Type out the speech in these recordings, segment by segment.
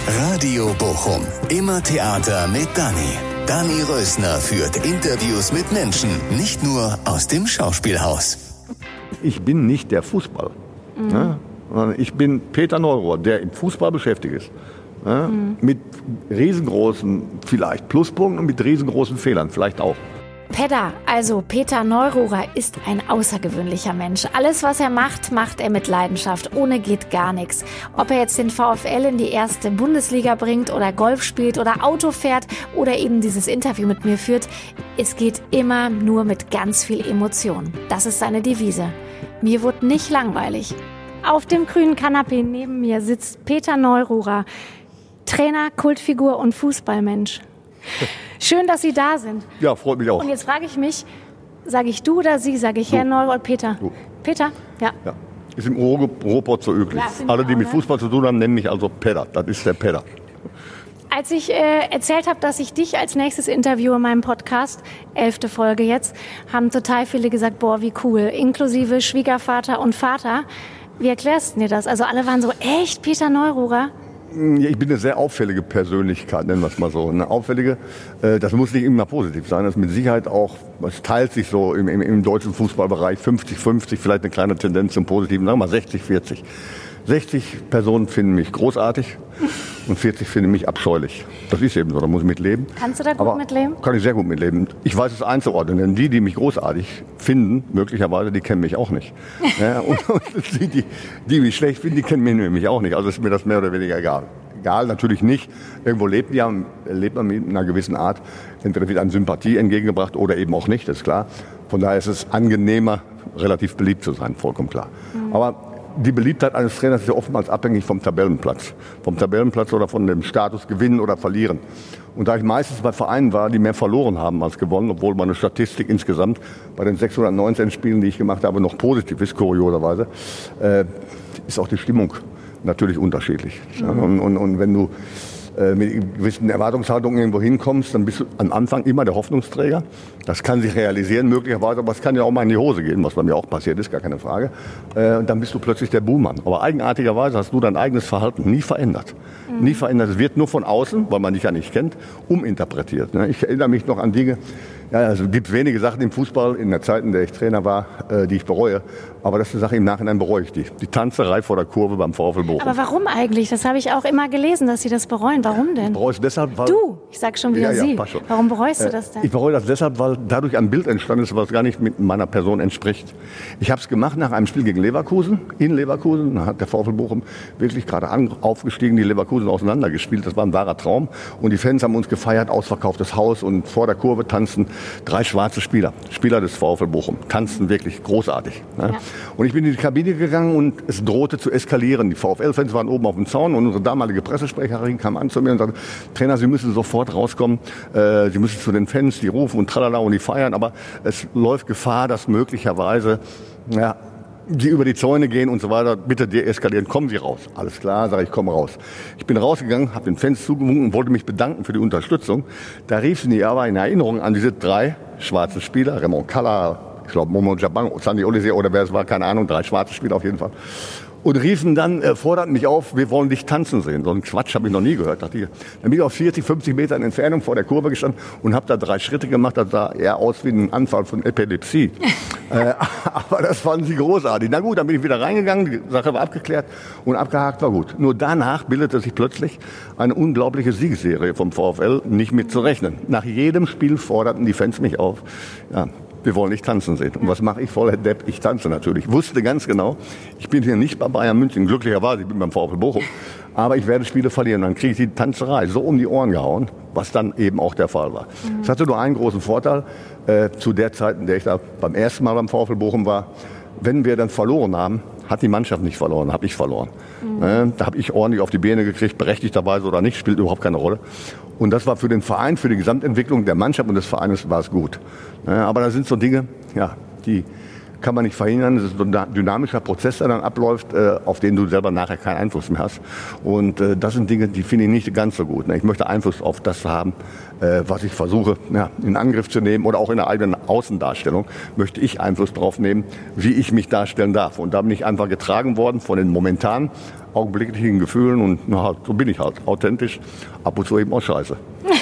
Radio Bochum. Immer Theater mit Dani. Dani Rösner führt Interviews mit Menschen, nicht nur aus dem Schauspielhaus. Ich bin nicht der Fußball. Ja? Ich bin Peter Neururer, der im Fußball beschäftigt ist. Ja? Mit riesengroßen vielleicht Pluspunkten und mit riesengroßen Fehlern vielleicht auch. Peter Neururer ist ein außergewöhnlicher Mensch. Alles, was er macht, macht er mit Leidenschaft. Ohne geht gar nichts. Ob er jetzt den VfL in die erste Bundesliga bringt oder Golf spielt oder Auto fährt oder eben dieses Interview mit mir führt, es geht immer nur mit ganz viel Emotion. Das ist seine Devise. Mir wurde nicht langweilig. Auf dem grünen Kanapee neben mir sitzt Peter Neururer, Trainer, Kultfigur und Fußballmensch. Schön, dass Sie da sind. Ja, freut mich auch. Und jetzt frage ich mich, sage ich du oder Sie? Sage ich Herr Neururer, Peter? Du. Peter? Ja. Ist im Ruhrpott so üblich. Ja, Alle, die mit Fußball zu tun haben, nennen mich also Peter. Das ist der Peter. Als ich erzählt habe, dass ich dich als nächstes interviewe in meinem Podcast, 11. Folge jetzt, haben total viele gesagt, boah, wie cool, inklusive Schwiegervater und Vater. Wie erklärst du dir das? Also alle waren so, echt, Peter Neururer? Ich bin eine sehr auffällige Persönlichkeit, nennen wir es mal so. Eine auffällige, das muss nicht immer positiv sein, das ist mit Sicherheit auch, es teilt sich so im deutschen Fußballbereich 50-50, vielleicht eine kleine Tendenz zum Positiven, sagen wir mal 60-40. 60 Personen finden mich großartig und 40 finden mich abscheulich. Das ist eben so, da muss ich mitleben. Kannst du da gut mitleben? Kann ich sehr gut mitleben. Ich weiß es einzuordnen, denn die mich großartig finden, möglicherweise, die kennen mich auch nicht. Ja, und die mich schlecht finden, die kennen mich nämlich auch nicht. Also ist mir das mehr oder weniger egal. Egal, natürlich nicht. Irgendwo lebt man mit einer gewissen Art. Entweder wird eine Sympathie entgegengebracht oder eben auch nicht, das ist klar. Von daher ist es angenehmer, relativ beliebt zu sein, vollkommen klar. Aber die Beliebtheit eines Trainers ist ja oftmals abhängig vom Tabellenplatz. Vom Tabellenplatz oder von dem Status gewinnen oder verlieren. Und da ich meistens bei Vereinen war, die mehr verloren haben als gewonnen, obwohl meine Statistik insgesamt bei den 619 Spielen, die ich gemacht habe, noch positiv ist, kurioserweise, ist auch die Stimmung natürlich unterschiedlich. Ja, und wenn du mit gewissen Erwartungshaltungen irgendwo hinkommst, dann bist du am Anfang immer der Hoffnungsträger. Das kann sich realisieren möglicherweise, aber es kann ja auch mal in die Hose gehen, was bei mir auch passiert ist, gar keine Frage. Und dann bist du plötzlich der Buhmann. Aber eigenartigerweise hast du dein eigenes Verhalten nie verändert. Nie verändert. Es wird nur von außen, weil man dich ja nicht kennt, uminterpretiert. Ich erinnere mich noch an Dinge, ja, also es gibt wenige Sachen im Fußball, in der Zeit, in der ich Trainer war, die ich bereue. Aber das ist eine Sache, im Nachhinein bereue ich die. Die Tanzerei vor der Kurve beim VfL Bochum. Aber warum eigentlich? Das habe ich auch immer gelesen, dass Sie das bereuen. Warum denn? Ich bereue es deshalb, weil... Du, ich sag schon wieder Sie. Passt schon. Warum bereust du das denn? Ich bereue das deshalb, weil dadurch ein Bild entstanden ist, was gar nicht mit meiner Person entspricht. Ich habe es gemacht nach einem Spiel gegen Leverkusen, in Leverkusen. Da hat der VfL Bochum wirklich gerade aufgestiegen, die Leverkusen auseinandergespielt. Das war ein wahrer Traum. Und die Fans haben uns gefeiert, ausverkauftes Haus. Und vor der Kurve tanzten 3 schwarze Spieler des VfL Bochum. Tanzten wirklich großartig. Ja. Und ich bin in die Kabine gegangen und es drohte zu eskalieren. Die VfL-Fans waren oben auf dem Zaun und unsere damalige Pressesprecherin kam an zu mir und sagte, Trainer, Sie müssen sofort rauskommen. Sie müssen zu den Fans, die rufen und tralala und die feiern. Aber es läuft Gefahr, dass möglicherweise die über die Zäune gehen und so weiter. Bitte deeskalieren, kommen Sie raus. Alles klar, sage ich, komme raus. Ich bin rausgegangen, habe den Fans zugewunken und wollte mich bedanken für die Unterstützung. Da rief sie mir aber in Erinnerung an diese 3 schwarzen Spieler, Raymond Kalla, ich glaube Momo Jabang, Sandy Olise oder wer es war, keine Ahnung, 3 schwarze Spieler auf jeden Fall. Und riefen dann, forderten mich auf, wir wollen dich tanzen sehen. So einen Quatsch habe ich noch nie gehört. Dann bin ich auf 40, 50 Metern Entfernung vor der Kurve gestanden und habe da 3 Schritte gemacht. Das sah eher aus wie ein Anfall von Epilepsie. Aber das fanden sie großartig. Na gut, dann bin ich wieder reingegangen, die Sache war abgeklärt und abgehakt war gut. Nur danach bildete sich plötzlich eine unglaubliche Siegesserie vom VfL, nicht mit zu rechnen. Nach jedem Spiel forderten die Fans mich auf. Ja, wir wollen dich tanzen sehen. Und was mache ich? Voller Depp, ich tanze natürlich. Ich wusste ganz genau, ich bin hier nicht bei Bayern München, glücklicherweise, ich bin beim VfL Bochum, aber ich werde Spiele verlieren. Dann kriege ich die Tanzerei so um die Ohren gehauen, was dann eben auch der Fall war. Es hatte nur einen großen Vorteil, zu der Zeit, in der ich da beim ersten Mal beim VfL Bochum war, wenn wir dann verloren haben, hat die Mannschaft nicht verloren, habe ich verloren. Da habe ich ordentlich auf die Beine gekriegt, berechtigterweise oder nicht, spielt überhaupt keine Rolle. Und das war für den Verein, für die Gesamtentwicklung der Mannschaft und des Vereines war es gut. Aber da sind so Dinge, ja, die kann man nicht verhindern. Das ist so ein dynamischer Prozess, der dann abläuft, auf den du selber nachher keinen Einfluss mehr hast. Und das sind Dinge, die finde ich nicht ganz so gut. Ich möchte Einfluss auf das haben, was ich versuche in Angriff zu nehmen oder auch in der eigenen Außendarstellung möchte ich Einfluss drauf nehmen, wie ich mich darstellen darf. Und da bin ich einfach getragen worden von den momentan augenblicklichen Gefühlen und so bin ich halt, authentisch, ab und zu eben auch scheiße.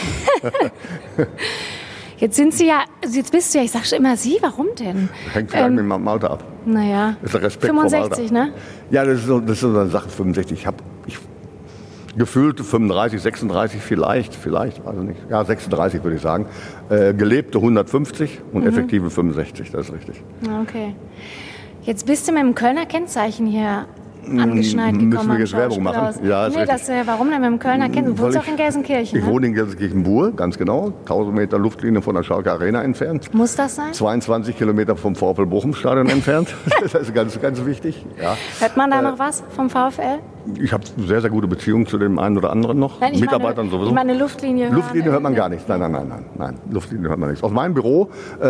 Jetzt bist du ja, ich sag schon immer Sie, warum denn? Hängt vielleicht mit meinem Alter ab. Naja, Das ist der Respekt 65, vom Alter. ne? Ja, das ist so eine Sache, 65. Ich gefühlte 35, 36 vielleicht, also nicht. Ja, 36 würde ich sagen. Gelebte 150 und effektive 65, das ist richtig. Okay. Jetzt bist du mit dem Kölner Kennzeichen hier angeschneit gekommen. Müssen wir jetzt Werbung machen? Ja, ist richtig. Warum denn mit dem Kölner Kennzeichen? Du wohnst auch in Gelsenkirchen, Ich wohne in Gelsenkirchen-Bur, ganz genau. 1000 Meter Luftlinie von der Schalke Arena entfernt. Muss das sein? 22 Kilometer vom VfL Bochum-Stadion entfernt. Das ist ganz, ganz wichtig. Ja. Hört man da noch was vom VfL? Ich habe sehr, sehr gute Beziehungen zu dem einen oder anderen noch. Nein, Mitarbeitern sowieso. Ich meine, Luftlinie hören. Luftlinie hört man gar nichts. Nein. Luftlinie hört man nichts. Aus meinem Büro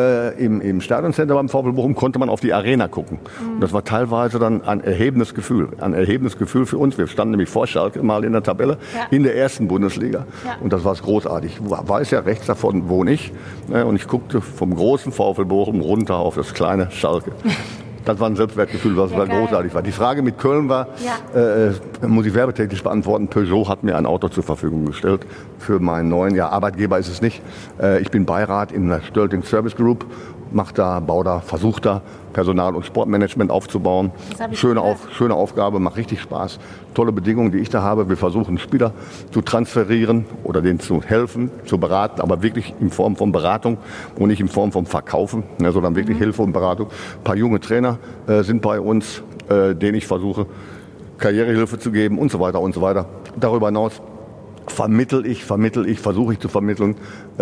im Stadioncenter beim VfL Bochum konnte man auf die Arena gucken. Und das war teilweise dann ein erhebendes Gefühl. Ein erhebendes Gefühl für uns. Wir standen nämlich vor Schalke mal in der Tabelle in der ersten Bundesliga. Ja. Und das war großartig. Ich weiß ja, rechts davon wohne ich. Und ich guckte vom großen VfL Bochum runter auf das kleine Schalke. Das war ein Selbstwertgefühl, was großartig war. Die Frage mit Köln war, muss ich werbetechnisch beantworten, Peugeot hat mir ein Auto zur Verfügung gestellt für meinen neuen, Arbeitgeber ist es nicht. Ich bin Beirat in der Stölting Service Group, versuche da Personal- und Sportmanagement aufzubauen. Schöne Aufgabe, macht richtig Spaß. Tolle Bedingungen, die ich da habe. Wir versuchen Spieler zu transferieren oder denen zu helfen, zu beraten, aber wirklich in Form von Beratung und nicht in Form von Verkaufen, sondern wirklich Hilfe und Beratung. Ein paar junge Trainer sind bei uns, denen ich versuche, Karrierehilfe zu geben und so weiter und so weiter. Darüber hinaus versuche ich zu vermitteln,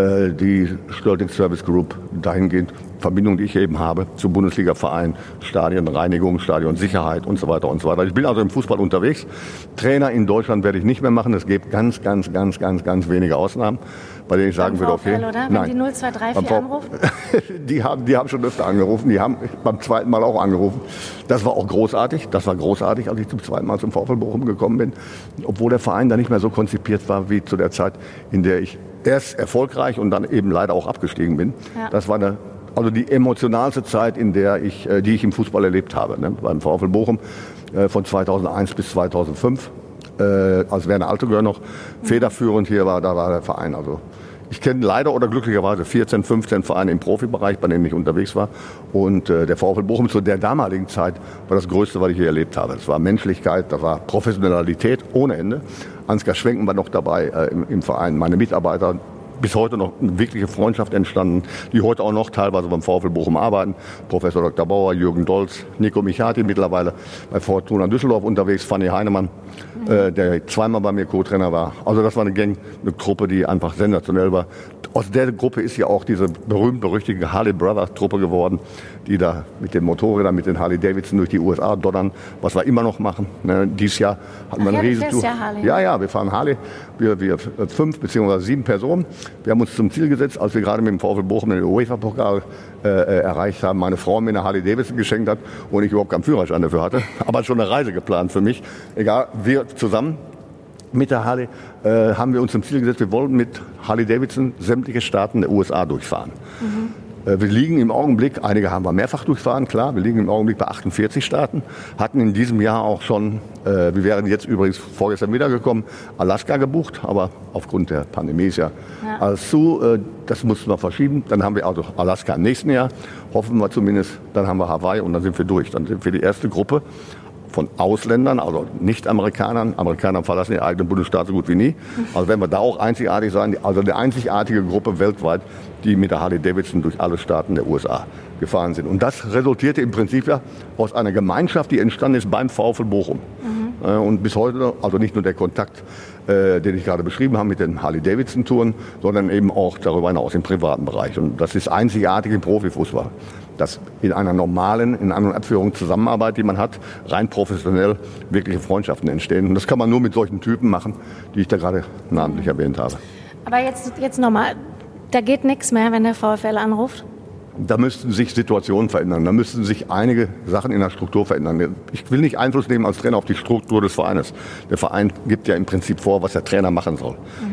die Stölting Service Group dahingehend, Verbindung, die ich eben habe, zu Bundesliga-Vereinen, Stadionreinigung, Stadionsicherheit und so weiter und so weiter. Ich bin also im Fußball unterwegs. Trainer in Deutschland werde ich nicht mehr machen. Es gibt ganz wenige Ausnahmen, bei denen ich sagen würde, okay. Oder? Wenn nein. die 0234 anrufen? Die haben schon öfter angerufen. Die haben beim zweiten Mal auch angerufen. Das war auch großartig. Das war großartig, als ich zum zweiten Mal zum VfL Bochum gekommen bin. Obwohl der Verein da nicht mehr so konzipiert war, wie zu der Zeit, in der ich erst erfolgreich und dann eben leider auch abgestiegen bin. Ja. Das war die emotionalste Zeit, die ich im Fußball erlebt habe. Beim VfL Bochum von 2001 bis 2005. Als Werner Altegör noch federführend hier war, da war der Verein. Also ich kenne leider oder glücklicherweise 14, 15 Vereine im Profibereich, bei denen ich unterwegs war. Und der VfL Bochum zu der damaligen Zeit war das Größte, was ich hier erlebt habe. Es war Menschlichkeit, das war Professionalität ohne Ende. Ansgar Schwenken war noch dabei im Verein, meine Mitarbeiter. Bis heute noch eine wirkliche Freundschaft entstanden, die heute auch noch teilweise beim VfL Bochum arbeiten. Professor Dr. Bauer, Jürgen Dolz, Nico Michati mittlerweile bei Fortuna Düsseldorf unterwegs, Fanny Heinemann, der zweimal bei mir Co-Trainer war. Also das war eine Truppe, die einfach sensationell war. Aus der Gruppe ist ja auch diese berühmt-berüchtigte Harley Brothers Truppe geworden, die da mit den Motorrädern, mit den Harley Davidson durch die USA donnern, was wir immer noch machen. Dieses Jahr hatten wir eine Riesentour. Ja, wir fahren Harley. Wir 5 bzw. 7 Personen. Wir haben uns zum Ziel gesetzt, als wir gerade mit dem VfL Bochum den UEFA-Pokal erreicht haben, meine Frau mir eine Harley Davidson geschenkt hat und ich überhaupt keinen Führerschein dafür hatte, aber schon eine Reise geplant für mich. Egal, wir zusammen mit der Harley haben wir uns zum Ziel gesetzt, wir wollen mit Harley Davidson sämtliche Staaten der USA durchfahren. Wir liegen im Augenblick, einige haben wir mehrfach durchfahren, klar, wir liegen im Augenblick bei 48 Staaten, hatten in diesem Jahr auch schon, wir wären jetzt übrigens vorgestern wiedergekommen, Alaska gebucht, aber aufgrund der Pandemie ist ja alles zu, das mussten wir verschieben. Dann haben wir also Alaska im nächsten Jahr, hoffen wir zumindest, dann haben wir Hawaii und dann sind wir durch. Dann sind wir die erste Gruppe von Ausländern, also Nicht-Amerikanern. Amerikaner verlassen den eigenen Bundesstaat so gut wie nie. Also werden wir da auch einzigartig sein. Also eine einzigartige Gruppe weltweit, die mit der Harley Davidson durch alle Staaten der USA gefahren sind. Und das resultierte im Prinzip ja aus einer Gemeinschaft, die entstanden ist beim VfL Bochum. Und bis heute, also nicht nur der Kontakt, den ich gerade beschrieben habe mit den Harley Davidson Touren, sondern eben auch darüber hinaus im privaten Bereich. Und das ist einzigartig im Profifußball. Dass in einer normalen Abführung Zusammenarbeit, die man hat, rein professionell wirkliche Freundschaften entstehen. Und das kann man nur mit solchen Typen machen, die ich da gerade namentlich erwähnt habe. Aber jetzt nochmal, da geht nichts mehr, wenn der VfL anruft? Da müssten sich Situationen verändern, da müssten sich einige Sachen in der Struktur verändern. Ich will nicht Einfluss nehmen als Trainer auf die Struktur des Vereines. Der Verein gibt ja im Prinzip vor, was der Trainer machen soll.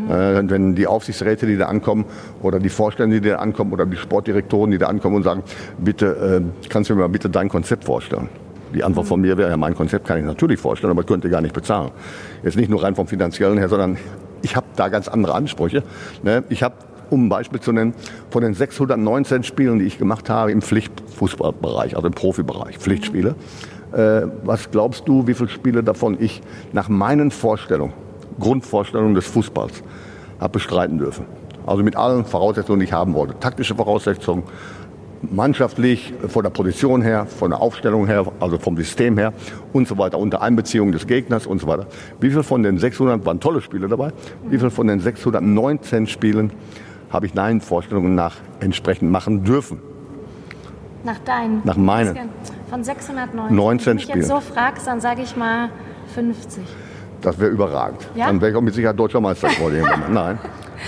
Wenn die Aufsichtsräte, die da ankommen, oder die Vorstände, die da ankommen, oder die Sportdirektoren, die da ankommen und sagen, bitte, kannst du mir mal bitte dein Konzept vorstellen? Die Antwort von mir wäre, ja, mein Konzept kann ich natürlich vorstellen, aber könnte gar nicht bezahlen. Jetzt nicht nur rein vom Finanziellen her, sondern ich habe da ganz andere Ansprüche. Ne? Ich habe, um ein Beispiel zu nennen, von den 619 Spielen, die ich gemacht habe im Pflichtfußballbereich, also im Profibereich, Pflichtspiele, was glaubst du, wie viele Spiele davon ich nach meinen Vorstellungen, Grundvorstellungen des Fußballs, habe bestreiten dürfen? Also mit allen Voraussetzungen, die ich haben wollte. Taktische Voraussetzungen, mannschaftlich, von der Position her, von der Aufstellung her, also vom System her und so weiter, unter Einbeziehung des Gegners und so weiter. Wie viel von den 600, waren tolle Spiele dabei, wie viel von den 619 Spielen habe ich meinen Vorstellungen nach entsprechend machen dürfen? Nach deinen? Nach meinen. Von 619. Spielen. Wenn du mich jetzt so fragst, dann sage ich mal 50. Das wäre überragend. Ja? Dann wäre ich auch mit Sicherheit deutscher Meister geworden. Nein.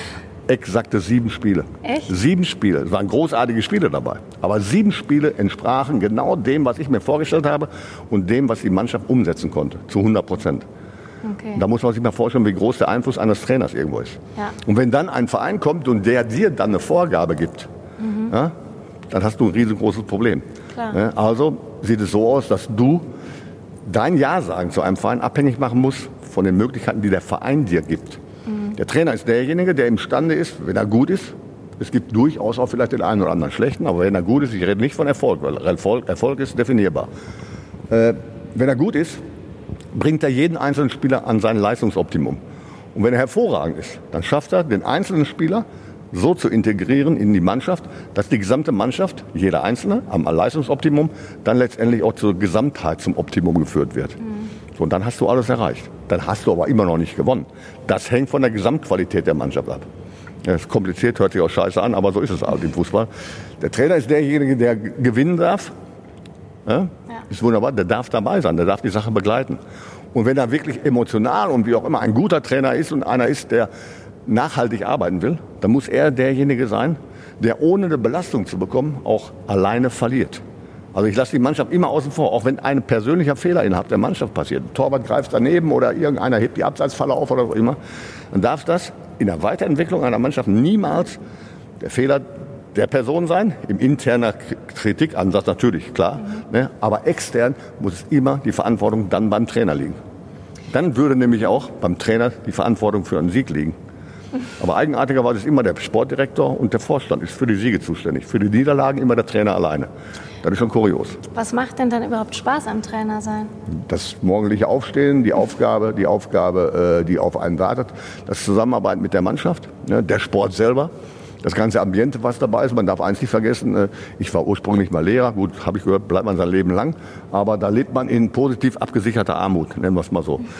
Exakte 7 Spiele. Echt? 7 Spiele. Es waren großartige Spiele dabei. Aber 7 Spiele entsprachen genau dem, was ich mir vorgestellt habe und dem, was die Mannschaft umsetzen konnte. Zu 100%. Okay. Da muss man sich mal vorstellen, wie groß der Einfluss eines Trainers irgendwo ist. Ja. Und wenn dann ein Verein kommt und der dir dann eine Vorgabe gibt, ja, dann hast du ein riesengroßes Problem. Klar. Ja, also sieht es so aus, dass du dein Ja-Sagen zu einem Verein abhängig machen musst von den Möglichkeiten, die der Verein dir gibt. Der Trainer ist derjenige, der imstande ist, wenn er gut ist, es gibt durchaus auch vielleicht den einen oder anderen schlechten, aber wenn er gut ist, ich rede nicht von Erfolg, weil Erfolg ist definierbar. Wenn er gut ist, bringt er jeden einzelnen Spieler an sein Leistungsoptimum. Und wenn er hervorragend ist, dann schafft er, den einzelnen Spieler so zu integrieren in die Mannschaft, dass die gesamte Mannschaft, jeder Einzelne, am Leistungsoptimum, dann letztendlich auch zur Gesamtheit zum Optimum geführt wird. So, und dann hast du alles erreicht. Dann hast du aber immer noch nicht gewonnen. Das hängt von der Gesamtqualität der Mannschaft ab. Das ist kompliziert, hört sich auch scheiße an, aber so ist es halt im Fußball. Der Trainer ist derjenige, der gewinnen darf. Ja? Ist wunderbar, der darf dabei sein, der darf die Sache begleiten. Und wenn er wirklich emotional und wie auch immer ein guter Trainer ist und einer ist, der nachhaltig arbeiten will, dann muss er derjenige sein, der ohne eine Belastung zu bekommen auch alleine verliert. Also ich lasse die Mannschaft immer außen vor, auch wenn ein persönlicher Fehler innerhalb der Mannschaft passiert. Ein Torwart greift daneben oder irgendeiner hebt die Abseitsfalle auf oder so immer. Dann darf das in der Weiterentwicklung einer Mannschaft niemals der Fehler der Person sein. Im internen Kritikansatz natürlich, klar. Ne? Aber extern muss es immer die Verantwortung dann beim Trainer liegen. Dann würde nämlich auch beim Trainer die Verantwortung für einen Sieg liegen. Aber eigenartigerweise ist immer der Sportdirektor und der Vorstand ist für die Siege zuständig. Für die Niederlagen immer der Trainer alleine. Das ist schon kurios. Was macht denn dann überhaupt Spaß am Trainer sein? Das morgendliche Aufstehen, die Aufgabe, die auf einen wartet, das Zusammenarbeiten mit der Mannschaft, ne, der Sport selber, das ganze Ambiente, was dabei ist. Man darf eins nicht vergessen, ich war ursprünglich mal Lehrer, gut, habe ich gehört, bleibt man sein Leben lang, aber da lebt man in positiv abgesicherter Armut, nennen wir es mal so.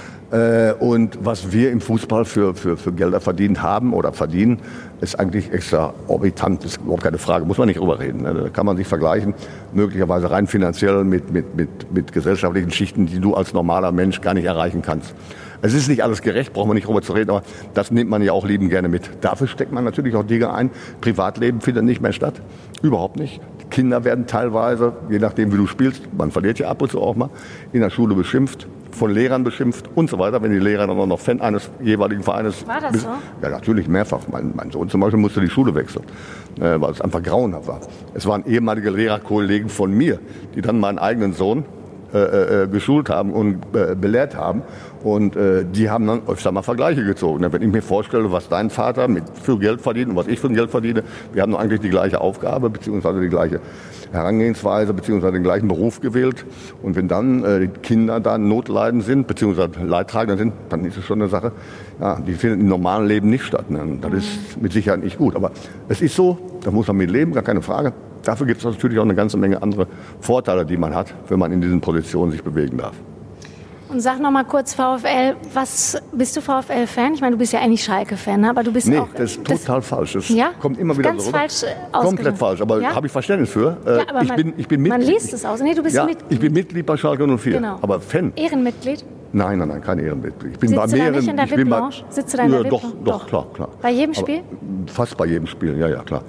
Und was wir im Fußball für Gelder verdient haben oder verdienen, ist eigentlich exorbitant, ist überhaupt keine Frage, muss man nicht drüber reden. Ne? Da kann man sich vergleichen, möglicherweise rein finanziell mit gesellschaftlichen Schichten, die du als normaler Mensch gar nicht erreichen kannst. Es ist nicht alles gerecht, brauchen wir nicht drüber zu reden, aber das nimmt man ja auch liebend gerne mit. Dafür steckt man natürlich auch Dinge ein. Privatleben findet nicht mehr statt, überhaupt nicht. Die Kinder werden teilweise, je nachdem wie du spielst, man verliert ja ab und zu auch mal, in der Schule beschimpft, von Lehrern beschimpft und so weiter, wenn die Lehrer dann auch noch Fan eines jeweiligen Vereines sind. War das so? Ja, natürlich mehrfach. Mein Sohn zum Beispiel musste die Schule wechseln, weil es einfach grauenhaft war. Es waren ehemalige Lehrerkollegen von mir, die dann meinen eigenen Sohn geschult haben und belehrt haben. Und die haben dann öfter mal Vergleiche gezogen. Wenn ich mir vorstelle, was dein Vater für Geld verdient und was ich für Geld verdiene, wir haben doch eigentlich die gleiche Aufgabe, beziehungsweise die gleiche Herangehensweise, beziehungsweise den gleichen Beruf gewählt. Und wenn dann die Kinder da notleidend sind, beziehungsweise Leidtragender sind, dann ist es schon eine Sache, ja, die findet im normalen Leben nicht statt. Ne? Das ist mit Sicherheit nicht gut. Aber es ist so, da muss man mit leben, gar keine Frage. Dafür gibt es natürlich auch eine ganze Menge andere Vorteile, die man hat, wenn man in diesen Positionen sich bewegen darf. Und sag noch mal kurz VfL, bist du VfL-Fan? Ich meine, du bist ja eigentlich Schalke-Fan, aber du bist auch... Nee, das ist total falsch. Das ja? kommt immer wieder ganz so falsch komplett falsch, aber ja? habe ich Verständnis für. Ja, aber ich bin Mitglied. Man liest es aus. Nee, du bist ich bin Mitglied bei Schalke 04, genau. Aber Fan. Ehrenmitglied? Nein, kein Ehrenmitglied. Ich bin Sitzt bei du da mehreren, nicht in der VIP-Lounge? Sitzt du da in der VIP-Lounge? Doch, klar. Bei jedem Spiel? Aber fast bei jedem Spiel, ja, klar.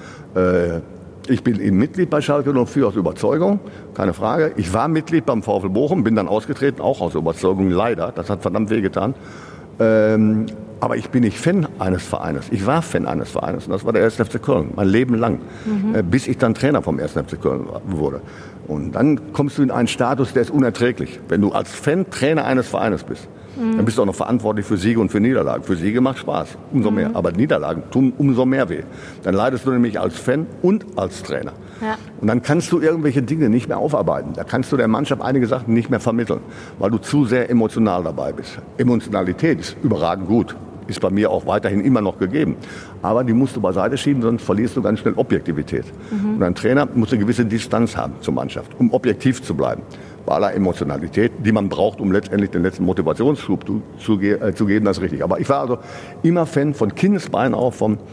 Ich bin eben Mitglied bei Schalke 04 aus Überzeugung, keine Frage. Ich war Mitglied beim VfL Bochum, bin dann ausgetreten, auch aus Überzeugung, leider. Das hat verdammt wehgetan. Aber ich bin nicht Fan eines Vereines. Ich war Fan eines Vereines und das war der 1. FC Köln, mein Leben lang, bis ich dann Trainer vom 1. FC Köln wurde. Und dann kommst du in einen Status, der ist unerträglich. Wenn du als Fan Trainer eines Vereines bist, dann bist du auch noch verantwortlich für Siege und für Niederlagen. Für Siege macht Spaß, umso mehr. Aber Niederlagen tun umso mehr weh. Dann leidest du nämlich als Fan und als Trainer. Ja. Und dann kannst du irgendwelche Dinge nicht mehr aufarbeiten. Da kannst du der Mannschaft einige Sachen nicht mehr vermitteln, weil du zu sehr emotional dabei bist. Emotionalität ist überragend gut. Ist bei mir auch weiterhin immer noch gegeben. Aber die musst du beiseite schieben, sonst verlierst du ganz schnell Objektivität. Und ein Trainer muss eine gewisse Distanz haben zur Mannschaft, um objektiv zu bleiben. Bei aller Emotionalität, die man braucht, um letztendlich den letzten Motivationsschub zu geben, das ist richtig. Aber ich war also immer Fan von Kindesbeinen auf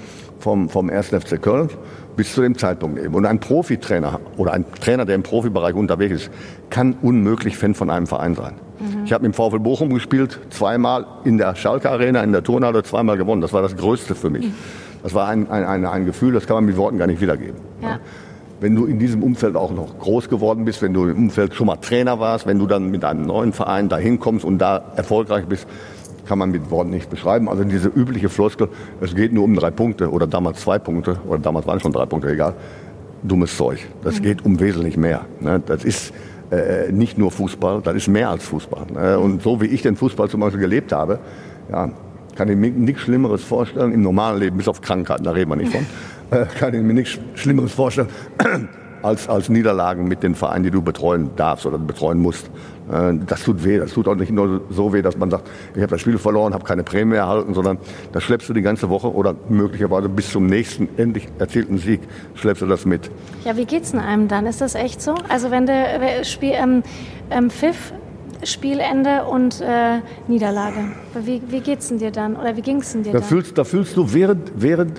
vom 1. FC Köln bis zu dem Zeitpunkt eben. Und ein Profitrainer oder ein Trainer, der im Profibereich unterwegs ist, kann unmöglich Fan von einem Verein sein. Ich habe im VfL Bochum gespielt, zweimal in der Schalke Arena, in der Turnhalle, zweimal gewonnen. Das war das Größte für mich. Das war ein Gefühl, das kann man mit Worten gar nicht wiedergeben. Ja. Wenn du in diesem Umfeld auch noch groß geworden bist, wenn du im Umfeld schon mal Trainer warst, wenn du dann mit einem neuen Verein dahin kommst und da erfolgreich bist, kann man mit Worten nicht beschreiben. Also diese übliche Floskel, es geht nur um 3 Punkte oder damals 2 Punkte oder damals waren es schon 3 Punkte, egal. Dummes Zeug. Das geht um wesentlich mehr. Das ist nicht nur Fußball, das ist mehr als Fußball. Und so wie ich den Fußball zum Beispiel gelebt habe, ja, kann ich mir nichts Schlimmeres vorstellen im normalen Leben, bis auf Krankheiten, da reden wir nicht von, kann ich mir nichts Schlimmeres vorstellen als Niederlagen mit den Vereinen, die du betreuen darfst oder betreuen musst. Das tut weh. Das tut auch nicht nur so weh, dass man sagt, ich habe das Spiel verloren, habe keine Prämie erhalten, sondern das schleppst du die ganze Woche oder möglicherweise bis zum nächsten endlich erzielten Sieg schleppst du das mit. Ja, wie geht's denn einem dann? Ist das echt so? Also wenn der Pfiff, Spielende und Niederlage. Wie geht's denn dir dann? Oder wie ging's denn dir dann? Da fühlst du während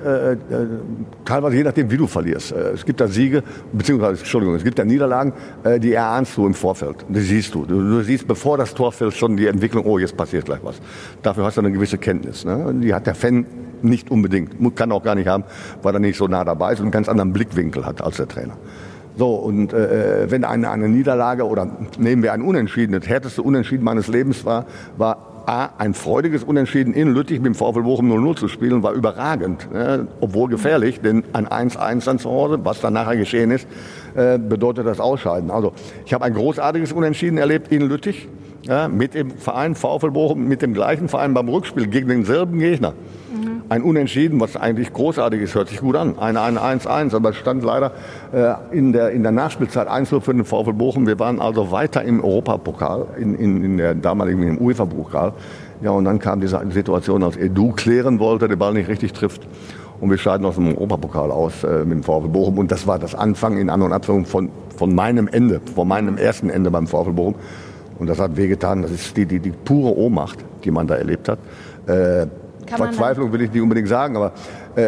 teilweise je nachdem, wie du verlierst. Es gibt da Siege, beziehungsweise, es gibt da Niederlagen, die erahnst du im Vorfeld. Die siehst du. Du siehst, bevor das Tor fällt, schon die Entwicklung, oh, jetzt passiert gleich was. Dafür hast du eine gewisse Kenntnis. Ne? Die hat der Fan nicht unbedingt, kann auch gar nicht haben, weil er nicht so nah dabei ist und einen ganz anderen Blickwinkel hat als der Trainer. So, und wenn eine Niederlage oder nehmen wir ein Unentschieden, das härteste Unentschieden meines Lebens war A, ein freudiges Unentschieden in Lüttich mit dem VfL Bochum 0-0 zu spielen, war überragend, obwohl gefährlich, denn ein 1-1 dann zu Hause, was dann nachher geschehen ist, bedeutet das Ausscheiden. Also ich habe ein großartiges Unentschieden erlebt in Lüttich, mit dem Verein VfL Bochum, mit dem gleichen Verein beim Rückspiel gegen denselben Gegner. Ein Unentschieden, was eigentlich großartig ist, hört sich gut an. Ein 1-1, aber es stand leider in der Nachspielzeit 1-0 für den VfL Bochum. Wir waren also weiter im Europapokal, in der damaligen im UEFA-Pokal. Ja, und dann kam diese Situation, als Edu klären wollte, den Ball nicht richtig trifft. Und wir scheiden aus dem Europapokal aus mit dem VfL Bochum. Und das war das Anfang in An- und Abführung von meinem Ende, von meinem ersten Ende beim VfL Bochum. Und das hat wehgetan. Das ist die pure Ohnmacht, die man da erlebt hat. Verzweiflung will ich nicht unbedingt sagen, aber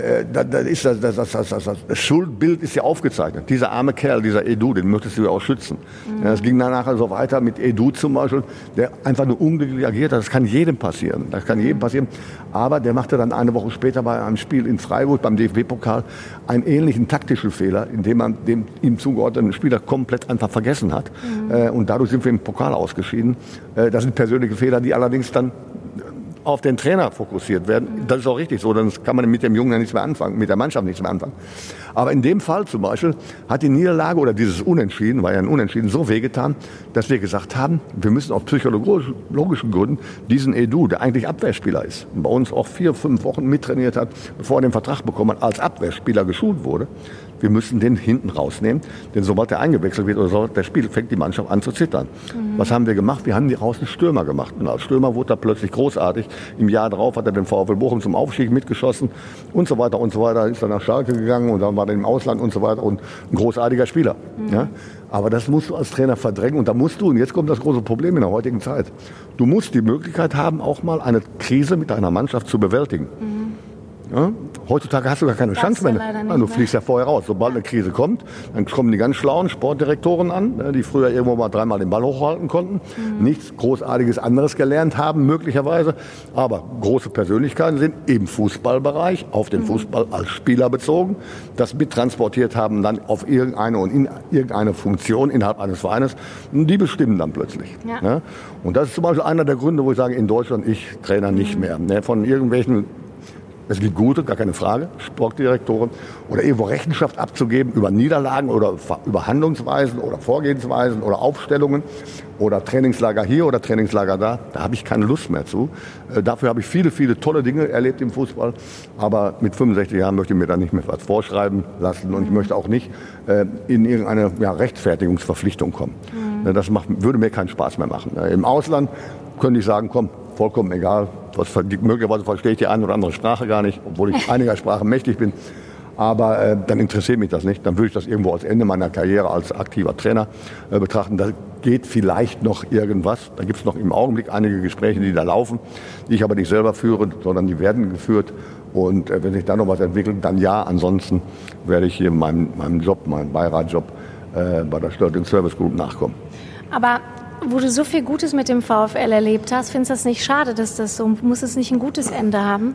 das Schuldbild ist ja aufgezeichnet. Dieser arme Kerl, dieser Edu, den möchtest du ja auch schützen. Ja, es ging dann nachher so weiter mit Edu zum Beispiel, der einfach nur unglücklich agiert hat. Das kann jedem passieren. Aber der machte dann eine Woche später bei einem Spiel in Freiburg beim DFB-Pokal einen ähnlichen taktischen Fehler, indem man dem ihm zugeordneten Spieler komplett einfach vergessen hat. Und dadurch sind wir im Pokal ausgeschieden. Das sind persönliche Fehler, die allerdings dann auf den Trainer fokussiert werden. Das ist auch richtig so, dann kann man mit dem Jungen ja nichts mehr anfangen, mit der Mannschaft nichts mehr anfangen. Aber in dem Fall zum Beispiel hat die Niederlage oder dieses Unentschieden, war ja ein Unentschieden, so wehgetan, dass wir gesagt haben, wir müssen aus psychologischen Gründen diesen Edu, der eigentlich Abwehrspieler ist, und bei uns auch 4-5 Wochen mittrainiert hat, bevor er den Vertrag bekommen hat, als Abwehrspieler geschult wurde, wir müssen den hinten rausnehmen, denn sobald er eingewechselt wird oder sobald der Spiel, fängt die Mannschaft an zu zittern. Was haben wir gemacht? Wir haben daraus einen Stürmer gemacht. Und als Stürmer wurde er plötzlich großartig. Im Jahr darauf hat er den VfL Bochum zum Aufstieg mitgeschossen und so weiter und so weiter. Ist dann nach Schalke gegangen und dann war er im Ausland und so weiter und ein großartiger Spieler. Ja? Aber das musst du als Trainer verdrängen und da musst du, und jetzt kommt das große Problem in der heutigen Zeit, du musst die Möglichkeit haben, auch mal eine Krise mit deiner Mannschaft zu bewältigen. Ja? Heutzutage hast du gar keine Chance mehr. Du fliegst ja vorher raus. Sobald eine Krise kommt, dann kommen die ganz schlauen Sportdirektoren an, die früher irgendwo mal 3-mal den Ball hochhalten konnten, nichts Großartiges anderes gelernt haben möglicherweise, aber große Persönlichkeiten sind im Fußballbereich, auf den Fußball als Spieler bezogen, das mittransportiert haben dann auf irgendeine und in irgendeine Funktion innerhalb eines Vereines, die bestimmen dann plötzlich. Ja. Ne? Und das ist zum Beispiel einer der Gründe, wo ich sage, in Deutschland Trainer nicht mehr. Ne? Von irgendwelchen, es gibt gute, gar keine Frage, Sportdirektoren oder irgendwo Rechenschaft abzugeben über Niederlagen oder über Handlungsweisen oder Vorgehensweisen oder Aufstellungen oder Trainingslager hier oder Trainingslager da habe ich keine Lust mehr zu. Dafür habe ich viele, viele tolle Dinge erlebt im Fußball, aber mit 65 Jahren möchte ich mir da nicht mehr was vorschreiben lassen und ich möchte auch nicht in irgendeine Rechtfertigungsverpflichtung kommen. Das würde mir keinen Spaß mehr machen. Im Ausland könnte ich sagen, komm, vollkommen egal. Möglicherweise verstehe ich die eine oder andere Sprache gar nicht, obwohl ich einiger Sprachen mächtig bin. Aber dann interessiert mich das nicht. Dann würde ich das irgendwo als Ende meiner Karriere als aktiver Trainer betrachten. Da geht vielleicht noch irgendwas. Da gibt es noch im Augenblick einige Gespräche, die da laufen, die ich aber nicht selber führe, sondern die werden geführt. Und wenn sich da noch was entwickelt, dann ja. Ansonsten werde ich hier meinem Job, meinem Beiratjob bei der Störting Service Group nachkommen. Aber wo du so viel Gutes mit dem VfL erlebt hast, findest du das nicht schade, dass das so, muss es nicht ein gutes Ende haben?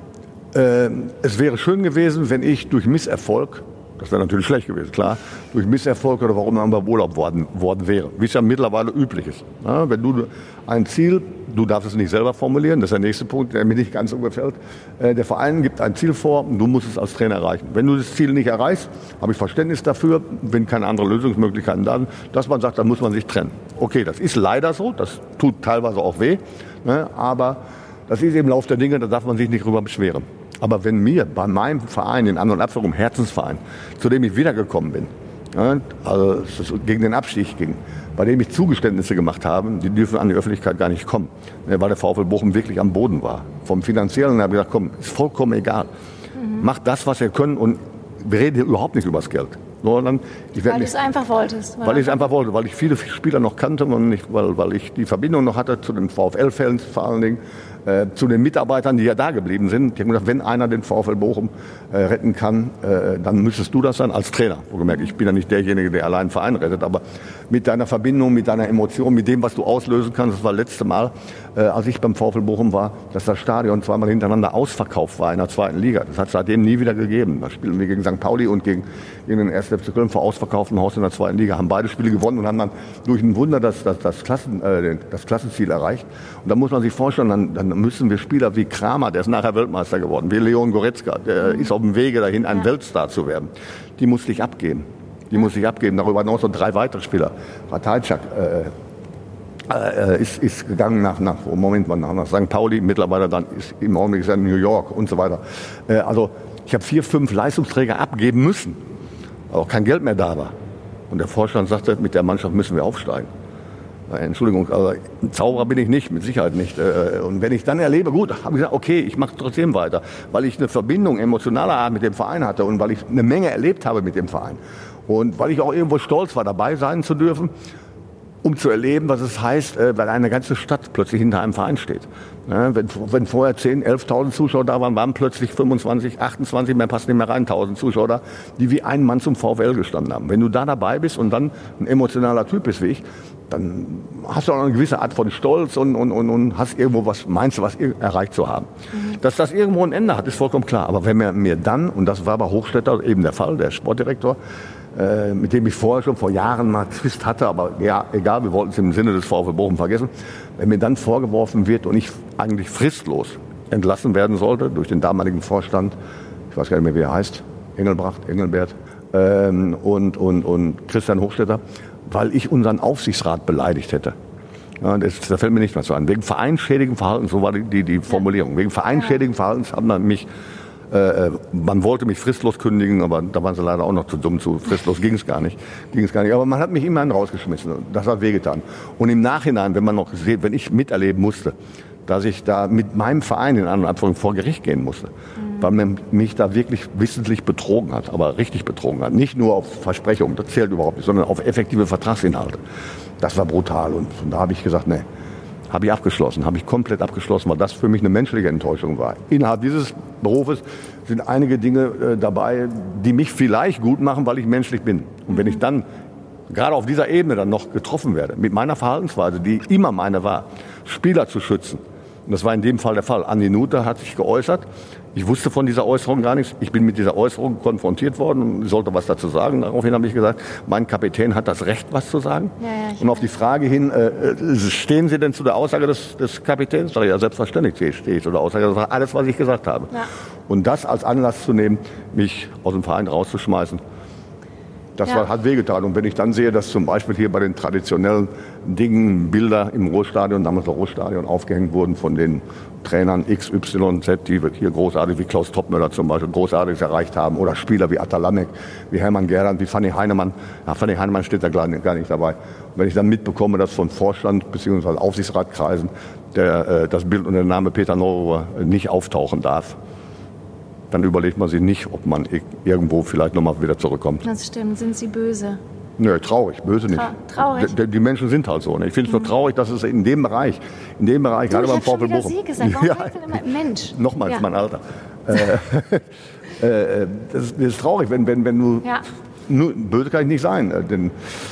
Es wäre schön gewesen, wenn ich durch Misserfolg, das wäre natürlich schlecht gewesen, klar, durch Misserfolg oder warum man beim Urlaub worden wäre, wie es ja mittlerweile üblich ist. Ja, wenn du ein Ziel, du darfst es nicht selber formulieren, das ist der nächste Punkt, der mir nicht ganz so gefällt. Der Verein gibt ein Ziel vor, du musst es als Trainer erreichen. Wenn du das Ziel nicht erreichst, habe ich Verständnis dafür, wenn keine anderen Lösungsmöglichkeiten da sind, dass man sagt, dann muss man sich trennen. Okay, das ist leider so, das tut teilweise auch weh, ne, aber das ist eben Lauf der Dinge, da darf man sich nicht drüber beschweren. Aber wenn mir bei meinem Verein, den An- und Abführung, Herzensverein, zu dem ich wiedergekommen bin, ja, also es gegen den Abstieg ging, bei dem ich Zugeständnisse gemacht habe, die dürfen an die Öffentlichkeit gar nicht kommen, weil der VfL Bochum wirklich am Boden war. Vom Finanziellen habe ich gesagt, komm, ist vollkommen egal. Macht das, was ihr könnt und wir reden hier überhaupt nicht über das Geld. Sondern weil du es einfach wolltest. Weil ich es einfach wollte, weil ich viele Spieler noch kannte und nicht, weil ich die Verbindung noch hatte zu den VfL-Fans vor allen Dingen, zu den Mitarbeitern, die ja da geblieben sind. Ich habe gesagt, wenn einer den VfL Bochum retten kann, dann müsstest du das sein als Trainer. Wohlgemerkt, ich bin ja nicht derjenige, der allein einen Verein rettet, aber mit deiner Verbindung, mit deiner Emotion, mit dem, was du auslösen kannst. Das war das letzte Mal, als ich beim VfL Bochum war, dass das Stadion zweimal hintereinander ausverkauft war in der 2. Liga. Das hat es seitdem nie wieder gegeben. Da spielen wir gegen St. Pauli und gegen den 1. FC Köln vor ausverkauftem Haus in der 2. Liga, haben beide Spiele gewonnen und haben dann durch ein Wunder das Klassenziel erreicht. Und da muss man sich vorstellen, dann müssen wir Spieler wie Kramer, der ist nachher Weltmeister geworden, wie Leon Goretzka, der ist auf dem Wege dahin, ein Weltstar zu werden. Die musste ich abgeben. Darüber hinaus noch 3 weitere Spieler. Ratajczak ist gegangen nach St. Pauli, mittlerweile dann ist im Augenblick in New York und so weiter. Also ich habe 4, 5 Leistungsträger abgeben müssen, weil auch kein Geld mehr da war. Und der Vorstand sagte, mit der Mannschaft müssen wir aufsteigen. Entschuldigung, aber ein Zauberer bin ich nicht, mit Sicherheit nicht. Und wenn ich dann erlebe, gut, habe ich gesagt, okay, ich mache trotzdem weiter, weil ich eine Verbindung emotionaler Art mit dem Verein hatte und weil ich eine Menge erlebt habe mit dem Verein. Und weil ich auch irgendwo stolz war, dabei sein zu dürfen, um zu erleben, was es heißt, wenn eine ganze Stadt plötzlich hinter einem Verein steht. Wenn vorher 10.000, 11.000 Zuschauer da waren plötzlich 25, 28, mehr passt nicht mehr rein, 1.000 Zuschauer da, die wie ein Mann zum VfL gestanden haben. Wenn du da dabei bist und dann ein emotionaler Typ bist wie ich, dann hast du auch eine gewisse Art von Stolz und hast irgendwo meinst du was erreicht zu haben. Dass das irgendwo ein Ende hat, ist vollkommen klar. Aber wenn mir dann, und das war bei Hochstädter eben der Fall, der Sportdirektor, mit dem ich vorher schon vor Jahren mal Zwist hatte, aber ja, egal, wir wollten es im Sinne des VfL Bochum vergessen, wenn mir dann vorgeworfen wird und ich eigentlich fristlos entlassen werden sollte durch den damaligen Vorstand, ich weiß gar nicht mehr, wie er heißt, Engelbert und Christian Hochstädter, weil ich unseren Aufsichtsrat beleidigt hätte. Ja, da fällt mir nicht mehr so an. Wegen vereinschädigen Verhaltens, so war die Formulierung. Wegen vereinschädigen Verhaltens hat man mich, man wollte mich fristlos kündigen, aber da waren sie leider auch noch zu dumm zu. Fristlos ging es gar nicht. Aber man hat mich immerhin rausgeschmissen. Das hat wehgetan. Und im Nachhinein, wenn ich miterleben musste, dass ich da mit meinem Verein in An- und Abführung vor Gericht gehen musste, weil man mich da wirklich wissentlich betrogen hat, aber richtig betrogen hat. Nicht nur auf Versprechungen, das zählt überhaupt nicht, sondern auf effektive Vertragsinhalte. Das war brutal und da habe ich gesagt, habe ich komplett abgeschlossen, weil das für mich eine menschliche Enttäuschung war. Innerhalb dieses Berufes sind einige Dinge dabei, die mich vielleicht gut machen, weil ich menschlich bin. Und wenn ich dann gerade auf dieser Ebene dann noch getroffen werde, mit meiner Verhaltensweise, die immer meine war, Spieler zu schützen, und das war in dem Fall der Fall. Andi Nutter hat sich geäußert. Ich wusste von dieser Äußerung gar nichts. Ich bin mit dieser Äußerung konfrontiert worden und sollte was dazu sagen. Daraufhin habe ich gesagt, mein Kapitän hat das Recht, was zu sagen. Ja, und auf die Frage hin, stehen Sie denn zu der Aussage des Kapitäns? Sag ich, ja, selbstverständlich stehe ich zu der Aussage. Das war alles, was ich gesagt habe. Ja. Und das als Anlass zu nehmen, mich aus dem Verein rauszuschmeißen, das hat wehgetan. Und wenn ich dann sehe, dass zum Beispiel hier bei den traditionellen Dingen Bilder im Ruhrstadion, damals das Ruhrstadion, aufgehängt wurden von den Trainern XYZ, die hier großartig, wie Klaus Toppmöller zum Beispiel, Großartiges erreicht haben, oder Spieler wie Atalamek, wie Hermann Gerland, wie Fanny Heinemann. Ja, Fanny Heinemann steht da gar nicht dabei. Und wenn ich dann mitbekomme, dass von Vorstand bzw. Aufsichtsratkreisen das Bild und der Name Peter Neururer nicht auftauchen darf, dann überlegt man sich nicht, ob man irgendwo vielleicht nochmal wieder zurückkommt. Das stimmt. Sind Sie böse? Nö, traurig, böse nicht. Traurig? Die Menschen sind halt so. Ne? Ich finde es nur traurig, dass es in dem Bereich, gerade beim VfL Bochum. Sie gesagt, warum sagt denn immer Mensch? Nochmals, mein Alter. Das ist traurig, wenn du... Ja. Nur, böse kann ich nicht sein, denn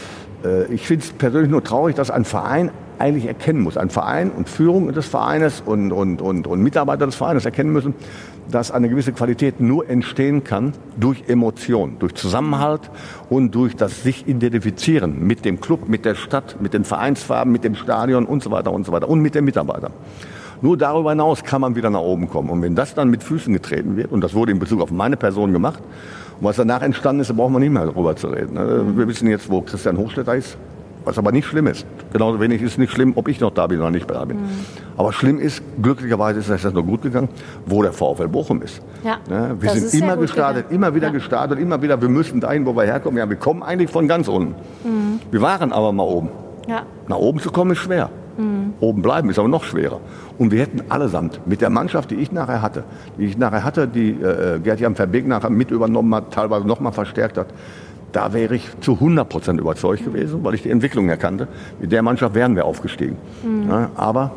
ich finde es persönlich nur traurig, dass ein Verein eigentlich erkennen muss, ein Verein und Führung des Vereines und Mitarbeiter des Vereines erkennen müssen, dass eine gewisse Qualität nur entstehen kann durch Emotion, durch Zusammenhalt und durch das sich identifizieren mit dem Club, mit der Stadt, mit den Vereinsfarben, mit dem Stadion und so weiter und mit den Mitarbeitern. Nur darüber hinaus kann man wieder nach oben kommen. Und wenn das dann mit Füßen getreten wird, und das wurde in Bezug auf meine Person gemacht, und was danach entstanden ist, da brauchen wir nicht mehr darüber zu reden. Wir wissen jetzt, wo Christian Hochstetter ist, was aber nicht schlimm ist. Genauso wenig ist nicht schlimm, ob ich noch da bin oder nicht da bin. Aber schlimm ist, glücklicherweise ist das noch gut gegangen, wo der VfL Bochum ist. Ja, wir sind immer gestartet, immer wieder gestartet, immer wieder, wir müssen dahin, wo wir herkommen. Ja, wir kommen eigentlich von ganz unten. Wir waren aber mal oben. Ja. Nach oben zu kommen ist schwer. Oben bleiben ist aber noch schwerer. Und wir hätten allesamt mit der Mannschaft, die ich nachher hatte, die Gerd-Jan Verbeek nachher mit übernommen hat, teilweise noch mal verstärkt hat, da wäre ich zu 100% überzeugt gewesen, weil ich die Entwicklung erkannte. Mit der Mannschaft wären wir aufgestiegen. Ja, aber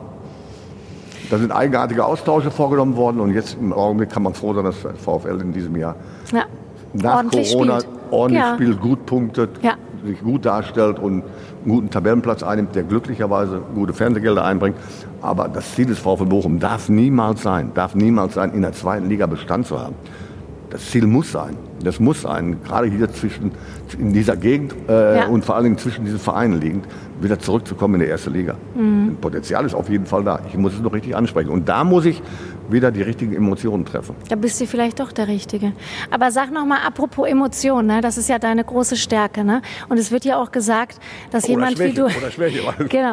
da sind eigenartige Austausche vorgenommen worden und jetzt im Augenblick kann man froh sein, dass VfL in diesem Jahr nach Corona ordentlich spielt, gut punktet, sich gut darstellt und einen guten Tabellenplatz einnimmt, der glücklicherweise gute Fernsehgelder einbringt. Aber das Ziel des VfL Bochum darf niemals sein, in der zweiten Liga Bestand zu haben. Das Ziel muss sein. Das muss sein, gerade hier in dieser Gegend und vor allen Dingen zwischen diesen Vereinen liegend, wieder zurückzukommen in die erste Liga. Das Potenzial ist auf jeden Fall da. Ich muss es noch richtig ansprechen. Und da muss ich wieder die richtigen Emotionen treffen. Da bist du vielleicht doch der Richtige. Aber sag noch mal, apropos Emotionen, ne? Das ist ja deine große Stärke. Ne? Und es wird ja auch gesagt, dass jemand wie du... Oder Schwäche. Genau.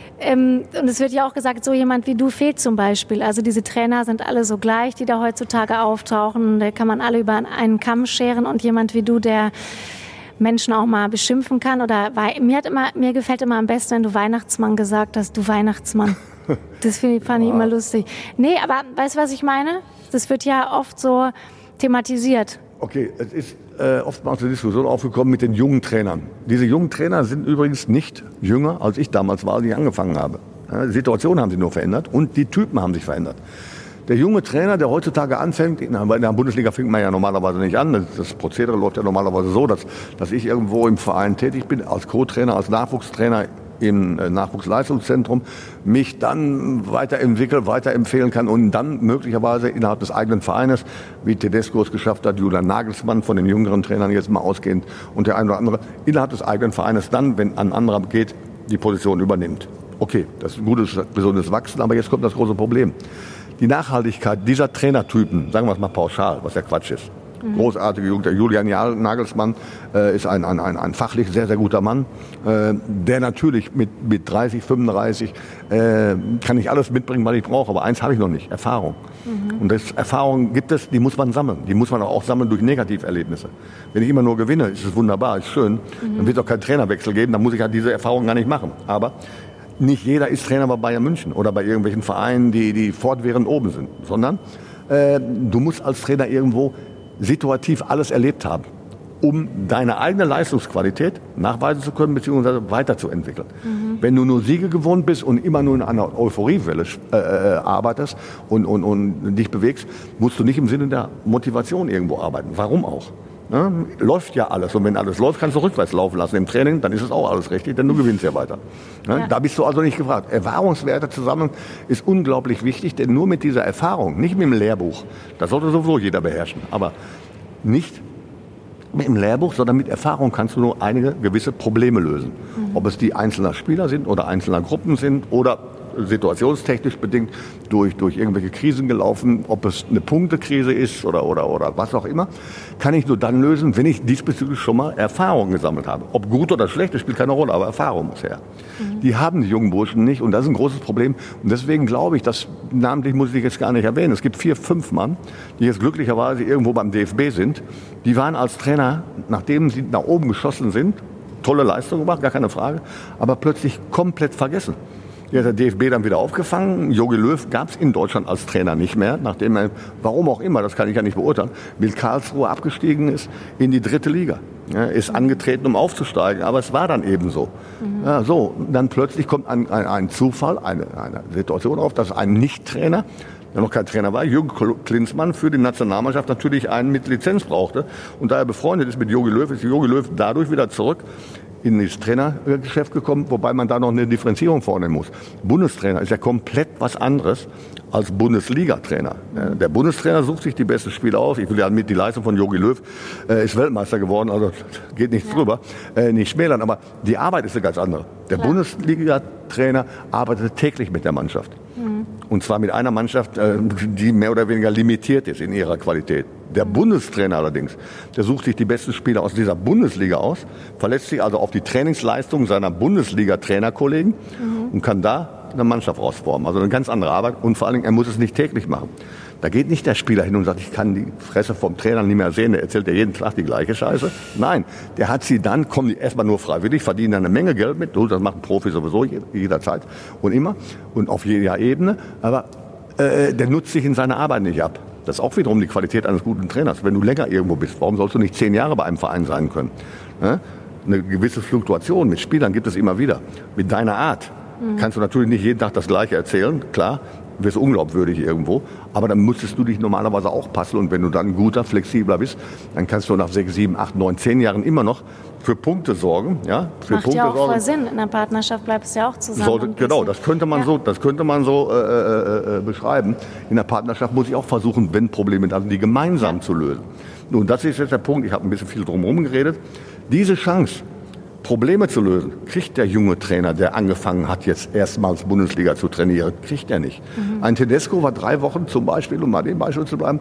Und es wird ja auch gesagt, so jemand wie du fehlt zum Beispiel. Also diese Trainer sind alle so gleich, die da heutzutage auftauchen. Da kann man alle über einen Kamm scheren. Und jemand wie du, der Menschen auch mal beschimpfen kann. Oder mir gefällt immer am besten, wenn du Weihnachtsmann gesagt hast, du Weihnachtsmann. Das fand ich immer lustig. Nee, aber weißt du, was ich meine? Das wird ja oft so thematisiert. Okay, es ist oftmals eine Diskussion aufgekommen mit den jungen Trainern. Diese jungen Trainer sind übrigens nicht jünger, als ich damals war, als ich angefangen habe. Die Situation haben sich nur verändert und die Typen haben sich verändert. Der junge Trainer, der heutzutage anfängt, in der Bundesliga fängt man ja normalerweise nicht an. Das Prozedere läuft ja normalerweise so, dass ich irgendwo im Verein tätig bin, als Co-Trainer, als Nachwuchstrainer im Nachwuchsleistungszentrum, mich dann weiterempfehlen kann und dann möglicherweise innerhalb des eigenen Vereines, wie Tedesco es geschafft hat, Julian Nagelsmann von den jüngeren Trainern jetzt mal ausgehend und der eine oder andere, innerhalb des eigenen Vereines dann, wenn ein anderer geht, die Position übernimmt. Okay, das ist ein gutes, gesundes Wachsen, aber jetzt kommt das große Problem. Die Nachhaltigkeit dieser Trainertypen, sagen wir es mal pauschal, was ja Quatsch ist. Großartige Jugend. Der Julian Nagelsmann ist ein fachlich sehr, sehr guter Mann, der natürlich mit 30, 35 kann ich alles mitbringen, was ich brauche. Aber eins habe ich noch nicht, Erfahrung. Und Erfahrung gibt es, die muss man sammeln. Die muss man auch sammeln durch Negativerlebnisse. Wenn ich immer nur gewinne, ist es wunderbar, ist schön. Dann wird es auch keinen Trainerwechsel geben, dann muss ich halt diese Erfahrung gar nicht machen. Aber nicht jeder ist Trainer bei Bayern München oder bei irgendwelchen Vereinen, die fortwährend oben sind. Sondern du musst als Trainer irgendwo situativ alles erlebt haben. um deine eigene Leistungsqualität nachweisen zu können bzw. weiterzuentwickeln. Wenn du nur Siege gewohnt bist und immer nur in einer Euphoriewelle arbeitest und dich bewegst, musst du nicht im Sinne der Motivation irgendwo arbeiten. Warum auch? Ja, läuft ja alles. Und wenn alles läuft, kannst du rückwärts laufen lassen im Training, dann ist es auch alles richtig, denn du gewinnst ja weiter. Ja. Da bist du also nicht gefragt. Erfahrungswerte zusammen ist unglaublich wichtig, denn nur mit dieser Erfahrung, nicht mit dem Lehrbuch, das sollte sowieso jeder beherrschen, aber nicht mit dem Lehrbuch, sondern mit Erfahrung kannst du nur einige gewisse Probleme lösen. Ob es die einzelner Spieler sind oder einzelner Gruppen sind oder situationstechnisch bedingt durch irgendwelche Krisen gelaufen, ob es eine Punktekrise ist oder was auch immer, kann ich nur dann lösen, wenn ich diesbezüglich schon mal Erfahrung gesammelt habe. Ob gut oder schlecht, das spielt keine Rolle, aber Erfahrung muss her. Die haben die jungen Burschen nicht und das ist ein großes Problem. Und deswegen glaube ich, dass, namentlich muss ich jetzt gar nicht erwähnen, es gibt 4, 5 Mann, die jetzt glücklicherweise irgendwo beim DFB sind, die waren als Trainer, nachdem sie nach oben geschossen sind, tolle Leistung gemacht, gar keine Frage, aber plötzlich komplett vergessen. Die hat der DFB dann wieder aufgefangen. Jogi Löw gab es in Deutschland als Trainer nicht mehr, nachdem er, warum auch immer, das kann ich ja nicht beurteilen, mit Karlsruhe abgestiegen ist in die 3. Liga. Ja, ist angetreten, um aufzusteigen, aber es war dann eben so. Ja, so, dann plötzlich kommt ein Zufall, eine Situation auf, dass ein Nicht-Trainer, der noch kein Trainer war, Jürgen Klinsmann, für die Nationalmannschaft natürlich einen mit Lizenz brauchte. Und da er befreundet ist mit Jogi Löw, ist Jogi Löw dadurch wieder zurück in das Trainergeschäft gekommen, wobei man da noch eine Differenzierung vornehmen muss. Bundestrainer ist ja komplett was anderes als Bundesliga-Trainer. Der Bundestrainer sucht sich die besten Spieler aus. Ich will ja mit die Leistung von Jogi Löw, ist Weltmeister geworden, also geht nichts drüber, nicht schmälern, aber die Arbeit ist eine ganz andere. Der Bundesliga-Trainer arbeitet täglich mit der Mannschaft. Und zwar mit einer Mannschaft, die mehr oder weniger limitiert ist in ihrer Qualität. Der Bundestrainer allerdings, der sucht sich die besten Spieler aus dieser Bundesliga aus, verlässt sich also auf die Trainingsleistung seiner Bundesliga-Trainerkollegen und kann da eine Mannschaft rausformen. Also eine ganz andere Arbeit und vor allen Dingen, er muss es nicht täglich machen. Da geht nicht der Spieler hin und sagt, ich kann die Fresse vom Trainer nicht mehr sehen, der erzählt ja jeden Tag die gleiche Scheiße. Nein, der hat sie dann, kommen die erstmal nur freiwillig, verdienen dann eine Menge Geld mit, das macht ein Profi sowieso jederzeit und immer und auf jeder Ebene, aber der nutzt sich in seiner Arbeit nicht ab. Das ist auch wiederum die Qualität eines guten Trainers. Wenn du länger irgendwo bist, warum sollst du nicht 10 Jahre bei einem Verein sein können? Eine gewisse Fluktuation mit Spielern gibt es immer wieder. Mit deiner Art kannst du natürlich nicht jeden Tag das Gleiche erzählen, klar, wirst unglaubwürdig irgendwo, aber dann müsstest du dich normalerweise auch passen und wenn du dann guter, flexibler bist, dann kannst du nach 6, 7, 8, 9, 10 Jahren immer noch für Punkte sorgen. Ja, für Macht Punkte ja auch sorgen. Voll Sinn, in der Partnerschaft bleibst du ja auch zusammen. Genau, das könnte man so beschreiben. In der Partnerschaft muss ich auch versuchen, wenn Probleme da sind, die gemeinsam zu lösen. Nun, das ist jetzt der Punkt, ich habe ein bisschen viel drumherum geredet. Diese Chance, Probleme zu lösen, kriegt der junge Trainer, der angefangen hat, jetzt erstmals Bundesliga zu trainieren, kriegt er nicht. Ein Tedesco war 3 Wochen zum Beispiel, um bei dem Beispiel zu bleiben,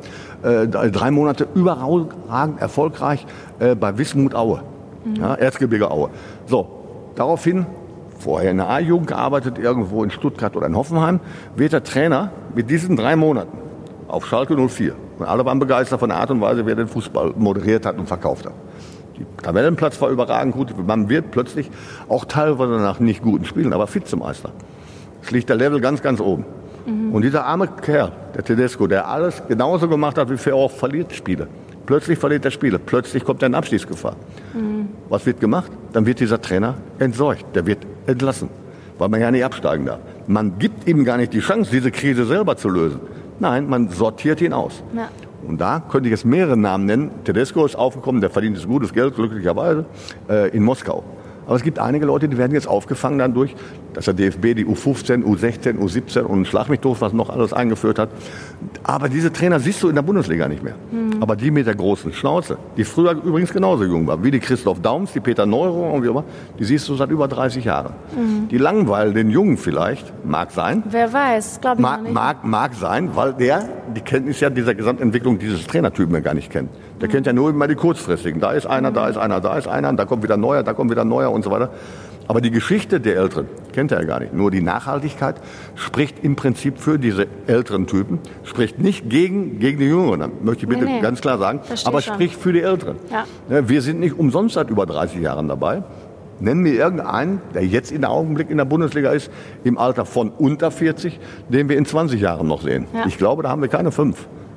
3 Monate überragend erfolgreich bei Wismut Aue, Erzgebirge Aue. So, daraufhin, vorher in der A-Jugend gearbeitet, irgendwo in Stuttgart oder in Hoffenheim, wird der Trainer mit diesen 3 Monaten auf Schalke 04. Und alle waren begeistert von der Art und Weise, wie er den Fußball moderiert hat und verkauft hat. Der Tabellenplatz war überragend gut. Man wird plötzlich auch teilweise nach nicht guten Spielen, aber Vizemeister. Es liegt der Level ganz, ganz oben. Und dieser arme Kerl, der Tedesco, der alles genauso gemacht hat wie Ferro, verliert Spiele. Plötzlich verliert er Spiele. Plötzlich kommt er in Abstiegsgefahr. Was wird gemacht? Dann wird dieser Trainer entsorgt. Der wird entlassen, weil man ja nicht absteigen darf. Man gibt ihm gar nicht die Chance, diese Krise selber zu lösen. Nein, man sortiert ihn aus. Ja. Und da könnte ich jetzt mehrere Namen nennen. Tedesco ist aufgekommen, der verdient jetzt gutes Geld, glücklicherweise, in Moskau. Aber es gibt einige Leute, die werden jetzt aufgefangen dann durch, dass der DFB die U15, U16, U17 und Schlag mich doof, was noch alles eingeführt hat. Aber diese Trainer siehst du in der Bundesliga nicht mehr. Aber die mit der großen Schnauze, die früher übrigens genauso jung war, wie die Christoph Daums, die Peter Neururer und wie immer, die siehst du seit über 30 Jahren. Die langweilen den Jungen vielleicht, mag sein. Wer weiß, glaube ich nicht. Mag sein, weil der die Kenntnis ja dieser Gesamtentwicklung dieses Trainertypen ja gar nicht kennt. Der kennt ja nur immer die kurzfristigen. Da ist einer, da ist einer, da ist einer, da kommt wieder ein neuer, da kommt wieder ein neuer und so weiter. Aber die Geschichte der Älteren kennt er ja gar nicht. Nur die Nachhaltigkeit spricht im Prinzip für diese älteren Typen, spricht nicht gegen die Jüngeren, das möchte ich bitte ganz klar sagen, aber spricht für die Älteren. Ja. Wir sind nicht umsonst seit über 30 Jahren dabei. Nennen mir irgendeinen, der jetzt in der Augenblick in der Bundesliga ist, im Alter von unter 40, den wir in 20 Jahren noch sehen. Ja. Ich glaube, da haben wir keine 5.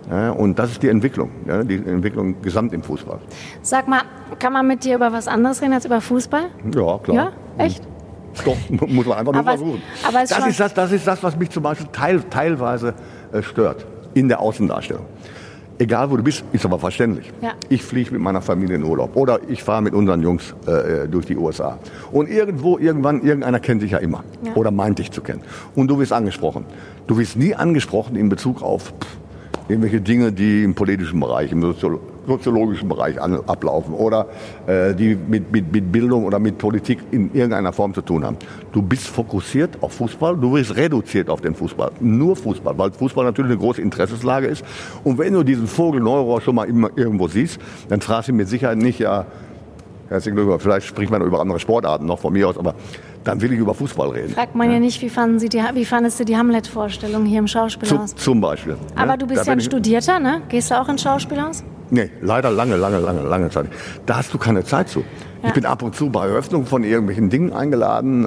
Und das ist die Entwicklung gesamt im Fußball. Sag mal, kann man mit dir über was anderes reden als über Fußball? Ja, klar. Ja, echt? Doch, muss man einfach nur versuchen. Aber das ist das, was mich zum Beispiel teilweise stört in der Außendarstellung. Egal wo du bist, ist aber verständlich. Ja. Ich fliege mit meiner Familie in Urlaub oder ich fahre mit unseren Jungs durch die USA. Und irgendeiner kennt dich ja immer oder meint dich zu kennen. Und du wirst angesprochen. Du wirst nie angesprochen in Bezug auf irgendwelche Dinge, die im politischen Bereich, im soziologischen Bereich ablaufen oder die mit Bildung oder mit Politik in irgendeiner Form zu tun haben. Du bist fokussiert auf Fußball, du wirst reduziert auf den Fußball, nur Fußball, weil Fußball natürlich eine große Interessenslage ist. Und wenn du diesen Vogel Neurohrer schon mal irgendwo siehst, dann fragst du mit Sicherheit nicht, ja, herzlichen Glückwunsch, vielleicht spricht man über andere Sportarten noch von mir aus, aber dann will ich über Fußball reden. Fragt man ja nicht, wie fandest du die Hamlet-Vorstellung hier im Schauspielhaus? Zum Beispiel. Aber du bist ja ein Studierter, ne? Gehst du auch ins Schauspielhaus? Nee, leider lange Zeit. Da hast du keine Zeit zu. Ja. Ich bin ab und zu bei Eröffnungen von irgendwelchen Dingen eingeladen,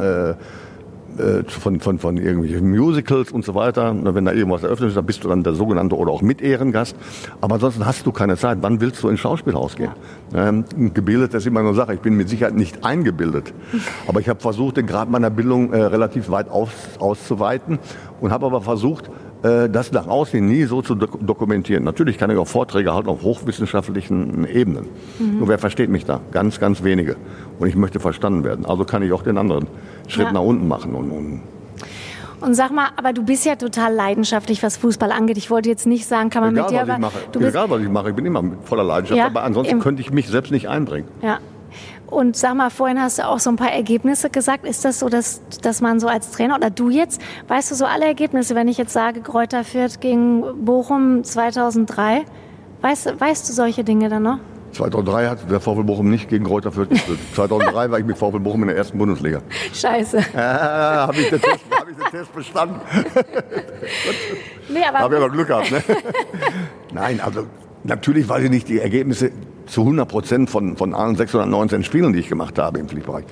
von irgendwelchen Musicals und so weiter. Wenn da irgendwas eröffnet ist, dann bist du dann der sogenannte oder auch Mitehrengast. Aber ansonsten hast du keine Zeit. Wann willst du ins Schauspielhaus gehen? Ja. Gebildet, das ist immer eine Sache. Ich bin mit Sicherheit nicht eingebildet. Aber ich habe versucht, den Grad meiner Bildung relativ weit auszuweiten und habe aber versucht, das nach außen nie so zu dokumentieren. Natürlich kann ich auch Vorträge halten auf hochwissenschaftlichen Ebenen. Nur wer versteht mich da? Ganz, ganz wenige. Und ich möchte verstanden werden. Also kann ich auch den anderen Schritt nach unten machen. Und sag mal, aber du bist ja total leidenschaftlich, was Fußball angeht. Ich wollte jetzt nicht sagen, kann man mit dir... Egal, was ich mache. Ich bin immer voller Leidenschaft. Aber ansonsten könnte ich mich selbst nicht einbringen. Ja. Und sag mal, vorhin hast du auch so ein paar Ergebnisse gesagt. Ist das so, dass man so als Trainer oder du jetzt, weißt du so alle Ergebnisse, wenn ich jetzt sage, Greuther Fürth gegen Bochum 2003, weißt du solche Dinge dann noch? 2003 hat der VfL Bochum nicht gegen Greuther Fürth gespielt. 2003 war ich mit VfL Bochum in der ersten Bundesliga. Scheiße. Habe ich den Test bestanden. Nee, aber habe ich aber Glück gehabt, ne? Nein, also natürlich weiß ich nicht die Ergebnisse zu 100% von allen 619 Spielen, die ich gemacht habe im Pflichtbereich.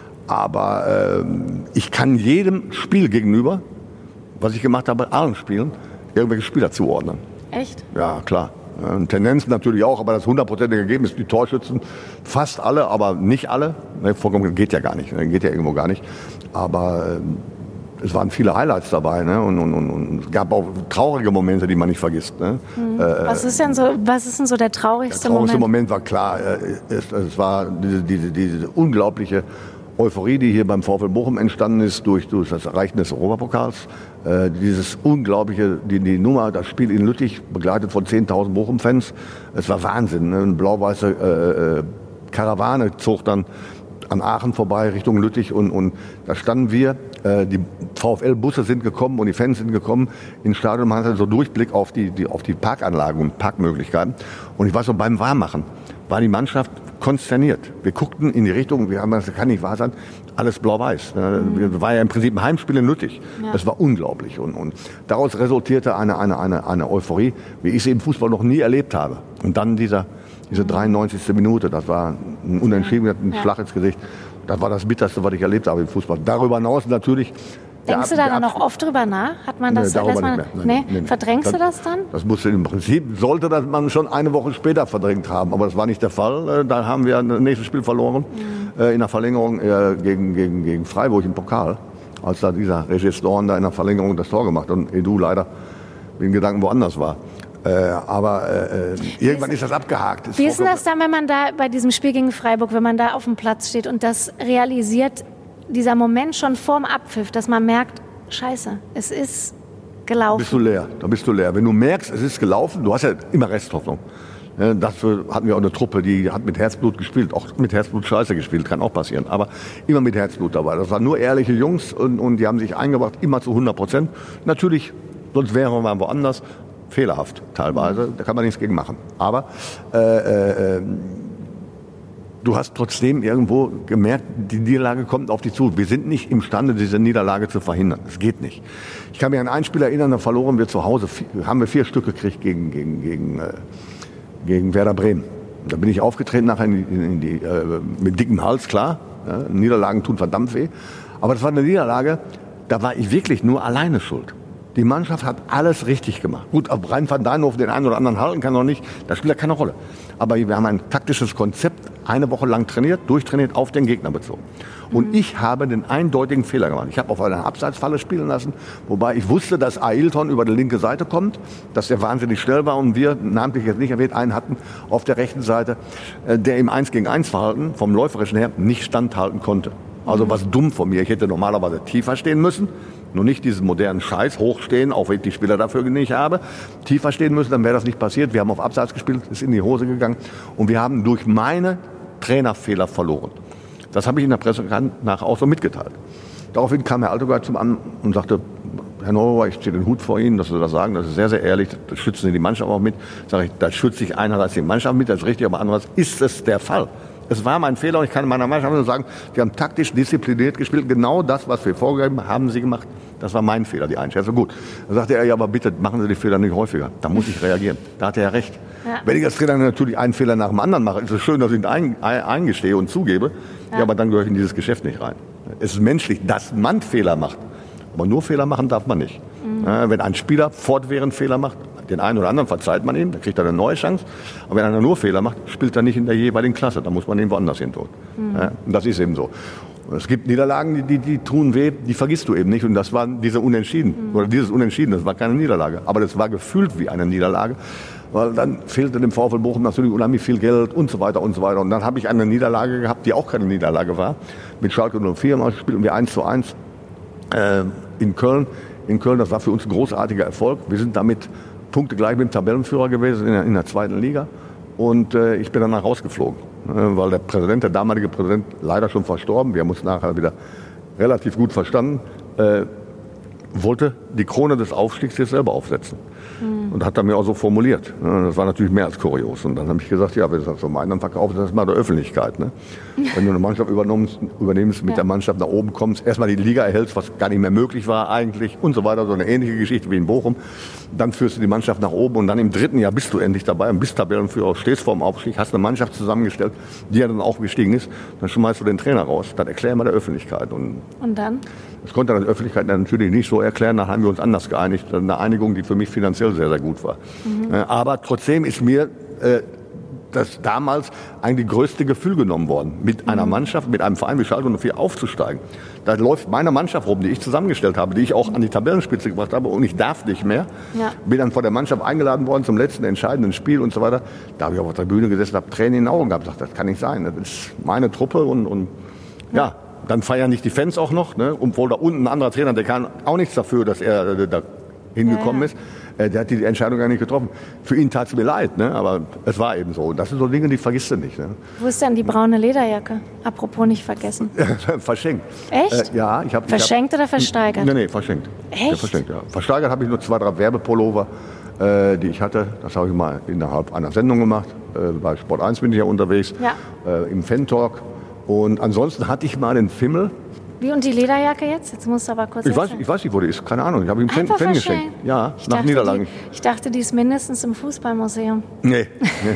Aber ich kann jedem Spiel gegenüber, was ich gemacht habe, allen Spielen, irgendwelche Spieler zuordnen. Echt? Ja, klar. Tendenzen natürlich auch, aber das 100%ige Ergebnis, die Torschützen, fast alle, aber nicht alle. Vollkommen geht ja gar nicht, geht ja irgendwo gar nicht. Aber es waren viele Highlights dabei, ne? Und es gab auch traurige Momente, die man nicht vergisst. Ne? Was ist denn so der traurigste Moment? Der traurigste Moment war klar, es war diese unglaubliche Euphorie, die hier beim VfL Bochum entstanden ist durch das Erreichen des Europapokals. Dieses unglaubliche, die Nummer, das Spiel in Lüttich, begleitet von 10.000 Bochum-Fans. Es war Wahnsinn. Ne? Eine blau-weiße Karawane zog dann an Aachen vorbei Richtung Lüttich und da standen wir. Die VfL-Busse sind gekommen und die Fans sind gekommen ins Stadion. Man hatte so Durchblick auf die Parkanlagen und Parkmöglichkeiten. Und ich weiß so, beim Warmmachen war die Mannschaft konsterniert. Wir guckten in die Richtung, das kann nicht wahr sein, alles blau-weiß. Das war ja im Prinzip ein Heimspiel in Lüttich. Ja. Das war unglaublich. Und daraus resultierte eine Euphorie, wie ich sie im Fußball noch nie erlebt habe. Und dann diese 93. Minute, das war ein Unentschieden, ein Schlag ins Gesicht. Das war das Bitterste, was ich erlebt habe im Fußball. Darüber hinaus natürlich... Denkst du da noch oft drüber nach? Hat man das? Nee, verdrängst du das dann? Das musste im Prinzip, sollte das man schon eine Woche später verdrängt haben. Aber das war nicht der Fall. Da haben wir das nächste Spiel verloren. In der Verlängerung gegen Freiburg im Pokal. Als da dieser Regis Dorn da in der Verlängerung das Tor gemacht hat. Und Edu leider mit den Gedanken woanders war. Aber irgendwann ist das abgehakt. Wie ist denn das dann, wenn man da bei diesem Spiel gegen Freiburg, wenn man da auf dem Platz steht und das realisiert, dieser Moment schon vorm Abpfiff, dass man merkt, scheiße, es ist gelaufen. Da bist du leer. Wenn du merkst, es ist gelaufen, du hast ja immer Resthoffnung. Dafür hatten wir auch eine Truppe, die hat mit Herzblut gespielt, auch mit Herzblut scheiße gespielt, kann auch passieren, aber immer mit Herzblut dabei. Das waren nur ehrliche Jungs und die haben sich eingebracht, immer zu 100%. Natürlich, sonst wären wir woanders. Fehlerhaft teilweise, da kann man nichts gegen machen. Aber du hast trotzdem irgendwo gemerkt, die Niederlage kommt auf dich zu. Wir sind nicht imstande, diese Niederlage zu verhindern. Das geht nicht. Ich kann mich an ein Spiel erinnern, da verloren wir zu Hause. Haben wir 4 Stück gekriegt gegen Werder Bremen. Da bin ich aufgetreten nachher mit dickem Hals, klar. Ja, Niederlagen tun verdammt weh. Aber das war eine Niederlage, da war ich wirklich nur alleine schuld. Die Mannschaft hat alles richtig gemacht. Gut, ob Rein van Duijnhoven den einen oder anderen halten kann noch nicht, das spielt ja keine Rolle. Aber wir haben ein taktisches Konzept eine Woche lang trainiert, durchtrainiert, auf den Gegner bezogen. Und ich habe den eindeutigen Fehler gemacht. Ich habe auf einer Abseitsfalle spielen lassen, wobei ich wusste, dass Ailton über die linke Seite kommt, dass er wahnsinnig schnell war und wir, namentlich jetzt nicht erwähnt, einen hatten auf der rechten Seite, der im 1-gegen-1 Verhalten vom Läuferischen her nicht standhalten konnte. Also was dumm von mir. Ich hätte normalerweise tiefer stehen müssen. Nur nicht diesen modernen Scheiß, hochstehen, auch wenn ich die Spieler dafür nicht habe. Tiefer stehen müssen, dann wäre das nicht passiert. Wir haben auf Abseits gespielt, ist in die Hose gegangen. Und wir haben durch meine Trainerfehler verloren. Das habe ich in der Presse nachher auch so mitgeteilt. Daraufhin kam Herr Altegaard zum an und sagte, Herr Neururer, ich ziehe den Hut vor Ihnen, dass Sie das sagen, das ist sehr, sehr ehrlich, das schützen Sie die Mannschaft auch mit. Sage ich, da schütze ich einerseits die Mannschaft mit, das ist richtig, aber andererseits ist es der Fall. Es war mein Fehler und ich kann meiner Mannschaft nur sagen, die haben taktisch diszipliniert gespielt. Genau das, was wir vorgegeben haben, haben sie gemacht. Das war mein Fehler, die Einschätzung. Gut. Dann sagte er, ja, aber bitte machen Sie die Fehler nicht häufiger. Da muss ich reagieren. Da hat er recht. Ja. Wenn ich als Trainer natürlich einen Fehler nach dem anderen mache, ist es schön, dass ich ihn eingestehe und zugebe. Ja, aber dann gehöre ich in dieses Geschäft nicht rein. Es ist menschlich, dass man Fehler macht. Aber nur Fehler machen darf man nicht. Wenn ein Spieler fortwährend Fehler macht, den einen oder anderen verzeiht man ihm, dann kriegt er eine neue Chance. Aber wenn einer nur Fehler macht, spielt er nicht in der jeweiligen Klasse. Da muss man ihn woanders hin tun. Ja, und das ist eben so. Und es gibt Niederlagen, die tun weh, die vergisst du eben nicht. Und das waren diese Unentschieden. Oder dieses Unentschieden, das war keine Niederlage. Aber das war gefühlt wie eine Niederlage. Weil dann fehlte dem VfL Bochum natürlich unheimlich viel Geld und so weiter und so weiter. Und dann habe ich eine Niederlage gehabt, die auch keine Niederlage war. Mit Schalke 04 spielten wir 1:1 in Köln. In Köln, das war für uns ein großartiger Erfolg. Wir sind damit punktegleich mit dem Tabellenführer gewesen in der zweiten Liga. Und ich bin danach rausgeflogen, weil der damalige Präsident, leider schon verstorben, wir haben uns nachher wieder relativ gut verstanden, wollte die Krone des Aufstiegs jetzt selber aufsetzen. Und hat er mir auch so formuliert. Das war natürlich mehr als kurios. Und dann habe ich gesagt, ja, wenn du das so meinst, dann verkaufst du das mal der Öffentlichkeit. Ne? Wenn du eine Mannschaft übernimmst, mit der Mannschaft nach oben kommst, erstmal die Liga erhältst, was gar nicht mehr möglich war eigentlich und so weiter, so eine ähnliche Geschichte wie in Bochum. Dann führst du die Mannschaft nach oben und dann im 3. Jahr bist du endlich dabei und bist Tabellenführer, stehst vor dem Aufstieg, hast eine Mannschaft zusammengestellt, die ja dann auch gestiegen ist, dann schmeißt du den Trainer raus. Das erklär mal der Öffentlichkeit. Und dann? Das konnte der Öffentlichkeit natürlich nicht so erklären, da haben wir uns anders geeinigt. Eine Einigung, die für mich finanziell sehr, sehr gut war. Aber trotzdem ist mir das damals eigentlich größte Gefühl genommen worden, mit einer Mannschaft, mit einem Verein wie Schalke 04 aufzusteigen. Da läuft meine Mannschaft rum, die ich zusammengestellt habe, die ich auch an die Tabellenspitze gebracht habe und ich darf nicht mehr. Ja. Bin dann vor der Mannschaft eingeladen worden zum letzten entscheidenden Spiel und so weiter. Da habe ich auf der Bühne gesessen, habe Tränen in den Augen gehabt, gesagt, das kann nicht sein, das ist meine Truppe und ja. Dann feiern nicht die Fans auch noch, ne? Obwohl da unten ein anderer Trainer, der kann auch nichts dafür, dass er da hingekommen ist. Der hat die Entscheidung gar nicht getroffen. Für ihn tat es mir leid, ne? Aber es war eben so. Und das sind so Dinge, die vergisst du nicht. Ne? Wo ist denn die braune Lederjacke? Apropos nicht vergessen. Verschenkt. Echt? Ja. Verschenkt oder versteigert? Nee, verschenkt. Echt? Ja, verschenkt, ja. Versteigert habe ich nur 2, 3 Werbepullover, die ich hatte. Das habe ich mal innerhalb einer Sendung gemacht. Bei Sport 1 bin ich ja unterwegs, im Fan-Talk. Und ansonsten hatte ich mal den Fimmel. Wie, und die Lederjacke jetzt? Jetzt musst du aber kurz ich weiß nicht, wo die ist. Keine Ahnung. Ich habe ihm Fan geschenkt. Ja, nach Niederlagen. Ich dachte, die ist mindestens im Fußballmuseum. Nee.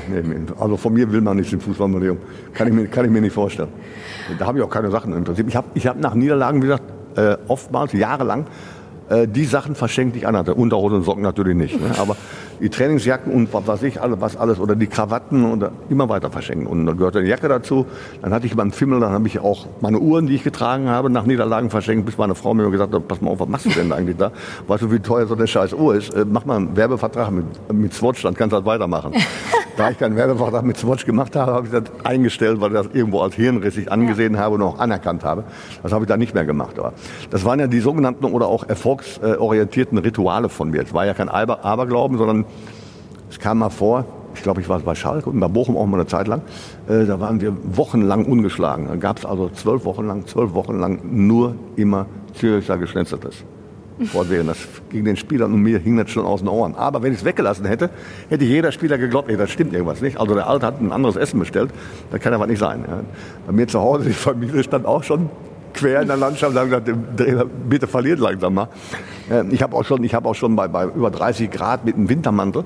Also von mir will man nicht im Fußballmuseum. Kann ich mir nicht vorstellen. Da habe ich auch keine Sachen im Prinzip. Ich hab nach Niederlagen, wie gesagt, oftmals, jahrelang, die Sachen verschenkt, die ich anhatte. Unterhosen und Socken natürlich nicht. Ne? Aber die Trainingsjacken und was alles oder die Krawatten oder immer weiter verschenken. Und dann gehörte eine Jacke dazu. Dann hatte ich meinen Fimmel, dann habe ich auch meine Uhren, die ich getragen habe, nach Niederlagen verschenkt, bis meine Frau mir gesagt hat, pass mal auf, was machst du denn eigentlich da? Weißt du, wie teuer so eine scheiß Uhr ist? Mach mal einen Werbevertrag mit Swatch, dann kannst du halt weitermachen. Da ich keinen Werbevertrag mit Swatch gemacht habe, habe ich das eingestellt, weil ich das irgendwo als hirnrissig angesehen habe und auch anerkannt habe. Das habe ich dann nicht mehr gemacht. Aber das waren ja die sogenannten oder auch erfolgsorientierten Rituale von mir. Es war ja kein Aberglauben, sondern es kam mal vor, ich glaube, ich war bei Schalke und bei Bochum auch mal eine Zeit lang, da waren wir wochenlang ungeschlagen. Dann gab es also 12 Wochen lang nur immer Züricher Geschnetzeltes. Das gegen den Spielern und mir hing das schon aus den Ohren. Aber wenn ich es weggelassen hätte, hätte jeder Spieler geglaubt, das stimmt irgendwas nicht. Also der Alte hat ein anderes Essen bestellt, das kann aber nicht sein. Ja. Bei mir zu Hause, die Familie stand auch schon quer in der Landschaft, da haben gesagt, bitte verliert langsam mal. Ich habe auch schon bei über 30 Grad mit dem Wintermantel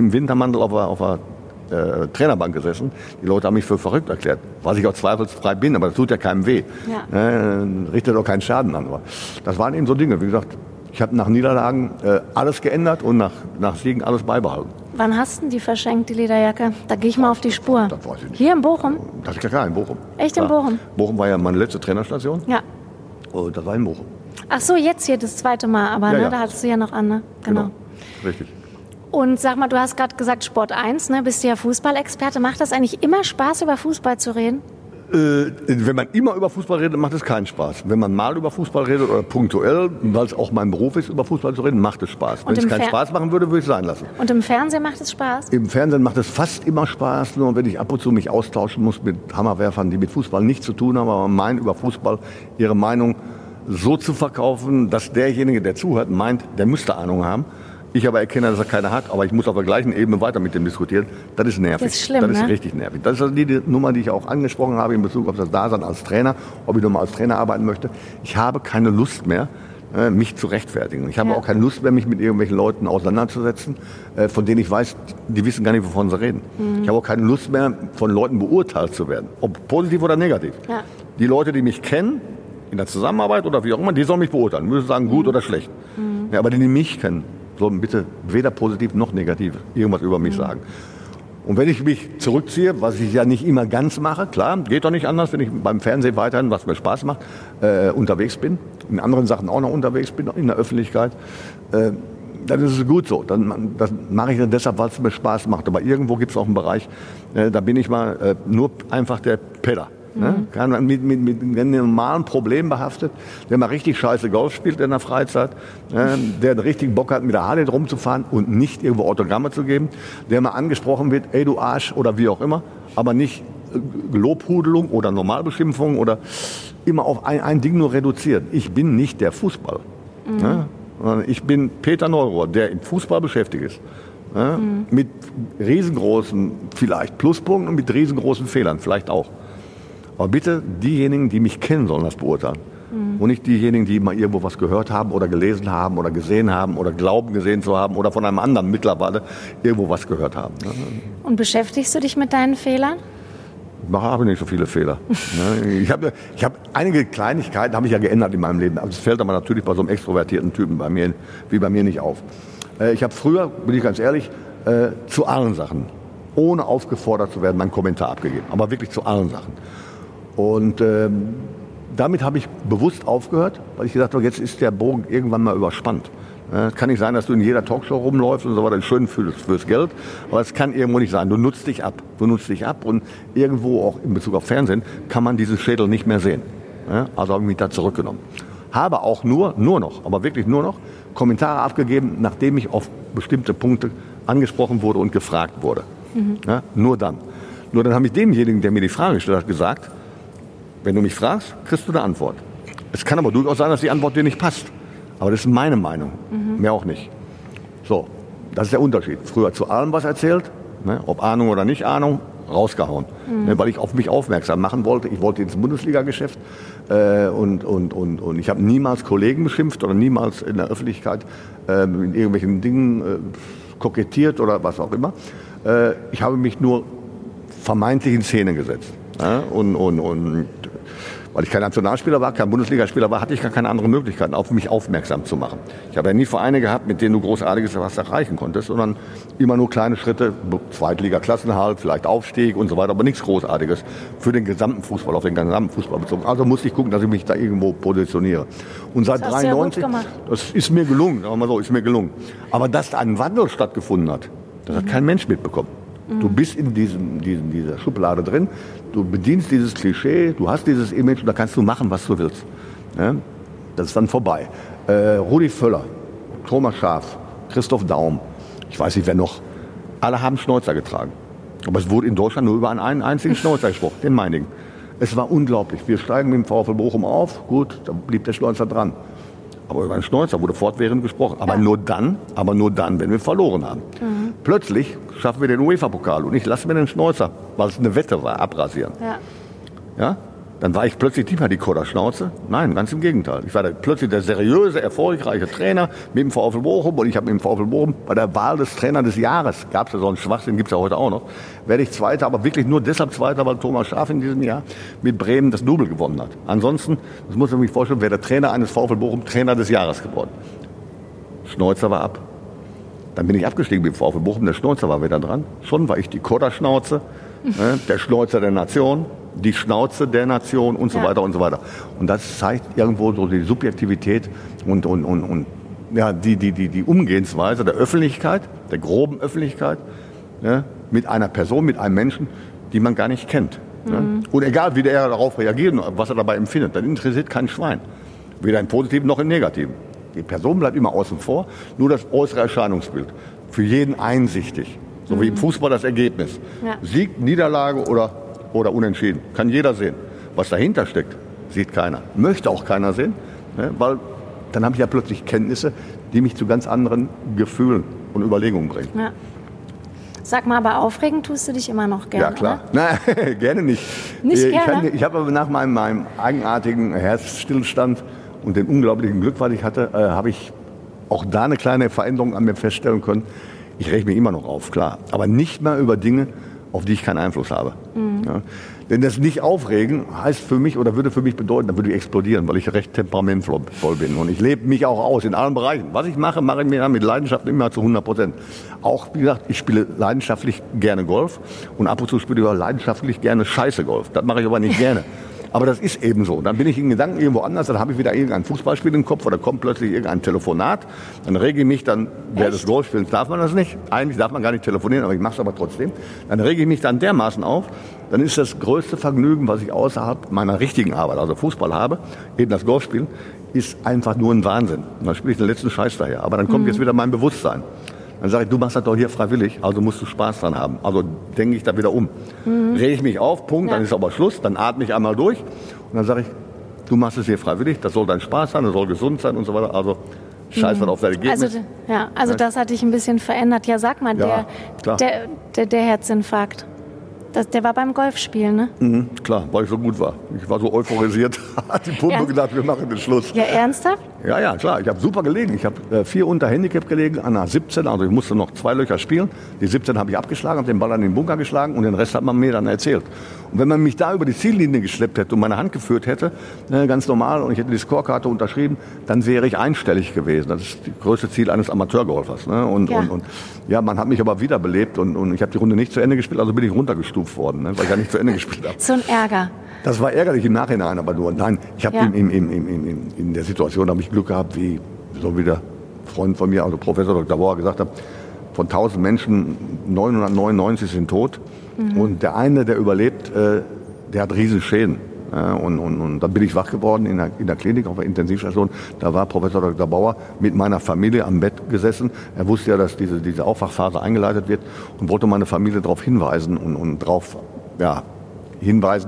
auf der Trainerbank gesessen. Die Leute haben mich für verrückt erklärt, was ich auch zweifelsfrei bin, aber das tut ja keinem weh. Ja. Richtet auch keinen Schaden an. Aber das waren eben so Dinge, wie gesagt, Ich habe nach Niederlagen alles geändert und nach Siegen alles beibehalten. Wann hast du die verschenkt, die Lederjacke? Da gehe ich mal auf die Spur. Das weiß ich nicht. Hier in Bochum? Das ist ja klar, in Bochum. Echt in Bochum? Bochum war ja meine letzte Trainerstation. Ja. Und das war in Bochum. Ach so, jetzt hier das zweite Mal, aber Ja, ne, ja. da hattest du ja noch an, ne? Genau. Richtig. Und sag mal, du hast gerade gesagt Sport 1, ne? Bist du ja Fußballexperte. Macht das eigentlich immer Spaß, über Fußball zu reden? Wenn man immer über Fußball redet, macht es keinen Spaß. Wenn man mal über Fußball redet oder punktuell, weil es auch mein Beruf ist, über Fußball zu reden, macht es Spaß. Wenn es keinen Spaß machen würde, würde ich es sein lassen. Und im Fernsehen macht es Spaß? Im Fernsehen macht es fast immer Spaß, nur wenn ich ab und zu mich austauschen muss mit Hammerwerfern, die mit Fußball nichts zu tun haben, aber meinen über Fußball ihre Meinung so zu verkaufen, dass derjenige, der zuhört, meint, der müsste Ahnung haben. Ich aber erkenne, dass er keine hat, aber ich muss auf der gleichen Ebene weiter mit dem diskutieren. Das ist nervig. Das ist schlimm, Das ist ne? richtig nervig. Das ist also die Nummer, die ich auch angesprochen habe in Bezug auf das Dasein als Trainer, ob ich nochmal als Trainer arbeiten möchte. Ich habe keine Lust mehr, mich zu rechtfertigen. Ich habe auch keine Lust mehr, mich mit irgendwelchen Leuten auseinanderzusetzen, von denen ich weiß, die wissen gar nicht, wovon sie reden. Ich habe auch keine Lust mehr, von Leuten beurteilt zu werden, ob positiv oder negativ. Ja. Die Leute, die mich kennen, in der Zusammenarbeit oder wie auch immer, die sollen mich beurteilen. Die müssen sagen, gut oder schlecht. Ja, aber die mich kennen, sollen bitte weder positiv noch negativ irgendwas über mich sagen. Und wenn ich mich zurückziehe, was ich ja nicht immer ganz mache, klar, geht doch nicht anders, wenn ich beim Fernsehen weiterhin, was mir Spaß macht, unterwegs bin, in anderen Sachen auch noch unterwegs bin, in der Öffentlichkeit, dann ist es gut so. Das mache ich dann deshalb, weil es mir Spaß macht. Aber irgendwo gibt es auch einen Bereich, da bin ich mal nur einfach der Peller. Ne? Mit einem normalen Problem behaftet, der mal richtig scheiße Golf spielt in der Freizeit, der richtig Bock hat, mit der Harley rumzufahren und nicht irgendwo Autogramme zu geben, der mal angesprochen wird, ey du Arsch oder wie auch immer, aber nicht Lobhudelung oder Normalbeschimpfung oder immer auf ein Ding nur reduziert. Ich bin nicht der Fußball. Ne? Ich bin Peter Neurohr, der im Fußball beschäftigt ist. Mit riesengroßen vielleicht Pluspunkten und mit riesengroßen Fehlern vielleicht auch. Aber bitte diejenigen, die mich kennen, sollen das beurteilen. Und nicht diejenigen, die mal irgendwo was gehört haben oder gelesen haben oder gesehen haben oder glauben gesehen zu haben oder von einem anderen mittlerweile irgendwo was gehört haben. Und beschäftigst du dich mit deinen Fehlern? Ich habe nicht so viele Fehler. Ich habe einige Kleinigkeiten, habe ich ja geändert in meinem Leben. Aber das fällt aber natürlich bei so einem extrovertierten Typen wie bei mir nicht auf. Ich habe früher, bin ich ganz ehrlich, zu allen Sachen, ohne aufgefordert zu werden, meinen Kommentar abgegeben. Aber wirklich zu allen Sachen. Und damit habe ich bewusst aufgehört, weil ich gesagt habe, jetzt ist der Bogen irgendwann mal überspannt. Es kann nicht sein, dass du in jeder Talkshow rumläufst und so weiter, schön fürs Geld, aber es kann irgendwo nicht sein. Du nutzt dich ab und irgendwo auch in Bezug auf Fernsehen kann man diesen Schädel nicht mehr sehen. Also habe ich mich da zurückgenommen. Habe auch nur noch, aber wirklich nur noch, Kommentare abgegeben, nachdem ich auf bestimmte Punkte angesprochen wurde und gefragt wurde. Nur dann. Nur dann habe ich demjenigen, der mir die Frage gestellt hat, gesagt, wenn du mich fragst, kriegst du eine Antwort. Es kann aber durchaus sein, dass die Antwort dir nicht passt. Aber das ist meine Meinung, mehr auch nicht. So, das ist der Unterschied. Früher zu allem was erzählt, ob Ahnung oder nicht Ahnung, rausgehauen. Weil ich auf mich aufmerksam machen wollte. Ich wollte ins Bundesliga-Geschäft und ich habe niemals Kollegen beschimpft oder niemals in der Öffentlichkeit mit irgendwelchen Dingen kokettiert oder was auch immer. Ich habe mich nur vermeintlich in Szene gesetzt. Und weil ich kein Nationalspieler war, kein Bundesligaspieler war, hatte ich gar keine andere Möglichkeit, auf mich aufmerksam zu machen. Ich habe ja nie Vereine gehabt, mit denen du Großartiges was erreichen konntest, sondern immer nur kleine Schritte, Zweitliga-Klassenerhalt, vielleicht Aufstieg und so weiter, aber nichts Großartiges für den gesamten Fußball, auf den gesamten Fußball bezogen. Also musste ich gucken, dass ich mich da irgendwo positionioniere. Und seit 93, das ist mir gelungen, sagen wir mal so, ist mir gelungen. Aber dass da ein Wandel stattgefunden hat, das hat kein Mensch mitbekommen. Du bist in dieser Schublade drin, du bedienst dieses Klischee, du hast dieses Image und da kannst du machen, was du willst. Ja? Das ist dann vorbei. Rudi Völler, Thomas Schaaf, Christoph Daum, ich weiß nicht wer noch, alle haben Schnäuzer getragen. Aber es wurde in Deutschland nur über einen einzigen Schnäuzer gesprochen, den meinigen. Es war unglaublich. Wir steigen mit dem VfL Bochum auf, gut, da blieb der Schnäuzer dran. Aber über einen Schnäuzer wurde fortwährend gesprochen. Aber nur dann, wenn wir verloren haben. Plötzlich schaffen wir den UEFA-Pokal und ich lasse mir den Schnäuzer, weil es eine Wette war, abrasieren. Ja? Dann war ich plötzlich nicht mehr die Kodderschnauze. Nein, ganz im Gegenteil. Ich war plötzlich der seriöse, erfolgreiche Trainer mit dem VfL Bochum. Und ich habe mit dem VfL Bochum bei der Wahl des Trainer des Jahres, gab es ja so einen Schwachsinn, gibt es ja heute auch noch, werde ich Zweiter, aber wirklich nur deshalb Zweiter, weil Thomas Schaaf in diesem Jahr mit Bremen das Double gewonnen hat. Ansonsten, das muss man sich vorstellen, wäre der Trainer eines VfL Bochum Trainer des Jahres geworden. Schnäuzer war ab. Dann bin ich abgestiegen beim VfL Bochum, der Schnäuzer war wieder dran. Schon war ich die Kodderschnauze, der Schnäuzer der Nation, die Schnauze der Nation und so weiter und so weiter. Und das zeigt irgendwo so die Subjektivität und ja, die Umgehensweise der Öffentlichkeit, der groben Öffentlichkeit, mit einer Person, mit einem Menschen, die man gar nicht kennt. Und egal, wie der darauf reagiert und was er dabei empfindet, dann interessiert kein Schwein. Weder im Positiven noch im Negativen. Die Person bleibt immer außen vor, nur das äußere Erscheinungsbild. Für jeden einsichtig. So wie im Fußball das Ergebnis. Ja. Sieg, Niederlage oder Unentschieden. Kann jeder sehen. Was dahinter steckt, sieht keiner. Möchte auch keiner sehen, weil dann habe ich ja plötzlich Kenntnisse, die mich zu ganz anderen Gefühlen und Überlegungen bringen. Ja. Sag mal, aber aufregen tust du dich immer noch gerne, ja, klar. Oder? Nein, gerne nicht. Nicht gerne? Ich habe aber nach meinem eigenartigen Herzstillstand und dem unglaublichen Glück, was ich hatte, habe ich auch da eine kleine Veränderung an mir feststellen können. Ich reg mich immer noch auf, klar. Aber nicht mehr über Dinge, auf die ich keinen Einfluss habe. Ja. Denn das nicht aufregen heißt für mich oder würde für mich bedeuten, dann würde ich explodieren, weil ich recht temperamentvoll bin. Und ich lebe mich auch aus in allen Bereichen. Was ich mache, mache ich mir mit Leidenschaft immer zu 100%. Auch, wie gesagt, ich spiele leidenschaftlich gerne Golf und ab und zu spiele ich auch leidenschaftlich gerne Scheiße Golf. Das mache ich aber nicht gerne. Aber das ist eben so. Dann bin ich in Gedanken irgendwo anders, dann habe ich wieder irgendein Fußballspiel im Kopf oder kommt plötzlich irgendein Telefonat. Dann rege ich mich dann, während des Golfspiels darf man das nicht. Eigentlich darf man gar nicht telefonieren, aber ich mache es aber trotzdem. Dann rege ich mich dann dermaßen auf, dann ist das größte Vergnügen, was ich außerhalb meiner richtigen Arbeit, also Fußball habe, eben das Golfspielen, ist einfach nur ein Wahnsinn. Und dann spiele ich den letzten Scheiß daher. Aber dann kommt jetzt wieder mein Bewusstsein. Dann sage ich, du machst das doch hier freiwillig, also musst du Spaß dran haben. Also denke ich da wieder um. Rege ich mich auf, Punkt, dann ist aber Schluss, dann atme ich einmal durch und dann sage ich, du machst es hier freiwillig, das soll dein Spaß sein, das soll gesund sein und so weiter. Also scheiß dann auf deine Ergebnis. Also das hat dich ein bisschen verändert. Ja, sag mal, der Herzinfarkt, der war beim Golfspielen, ne? Mhm, klar, weil ich so gut war. Ich war so euphorisiert, hat die Pumpe gedacht, wir machen den Schluss. Ja, ernsthaft? Ja, klar. Ich habe super gelegen. Ich habe 4 unter Handicap gelegen, an einer 17. Also ich musste noch 2 Löcher spielen. Die 17 habe ich abgeschlagen, habe den Ball an den Bunker geschlagen und den Rest hat man mir dann erzählt. Und wenn man mich da über die Ziellinie geschleppt hätte und meine Hand geführt hätte, ganz normal, und ich hätte die Scorekarte unterschrieben, dann wäre ich einstellig gewesen. Das ist das größte Ziel eines Amateurgolfers. Ne? Und man hat mich aber wiederbelebt und ich habe die Runde nicht zu Ende gespielt, also bin ich runtergestuft worden, ne? Weil ich ja nicht zu Ende gespielt habe. So ein Ärger. Das war ärgerlich im Nachhinein, aber nur. Nein, ich habe in der Situation habe ich Glück gehabt, wie der Freund von mir, also Professor Dr. Bauer, gesagt hat, von 1000 Menschen 999 sind tot. Und der eine, der überlebt, der hat riesen Schäden. Und dann bin ich wach geworden in der Klinik auf der Intensivstation. Da war Professor Dr. Bauer mit meiner Familie am Bett gesessen. Er wusste ja, dass diese Aufwachphase eingeleitet wird und wollte meine Familie darauf hinweisen und darauf hinweisen,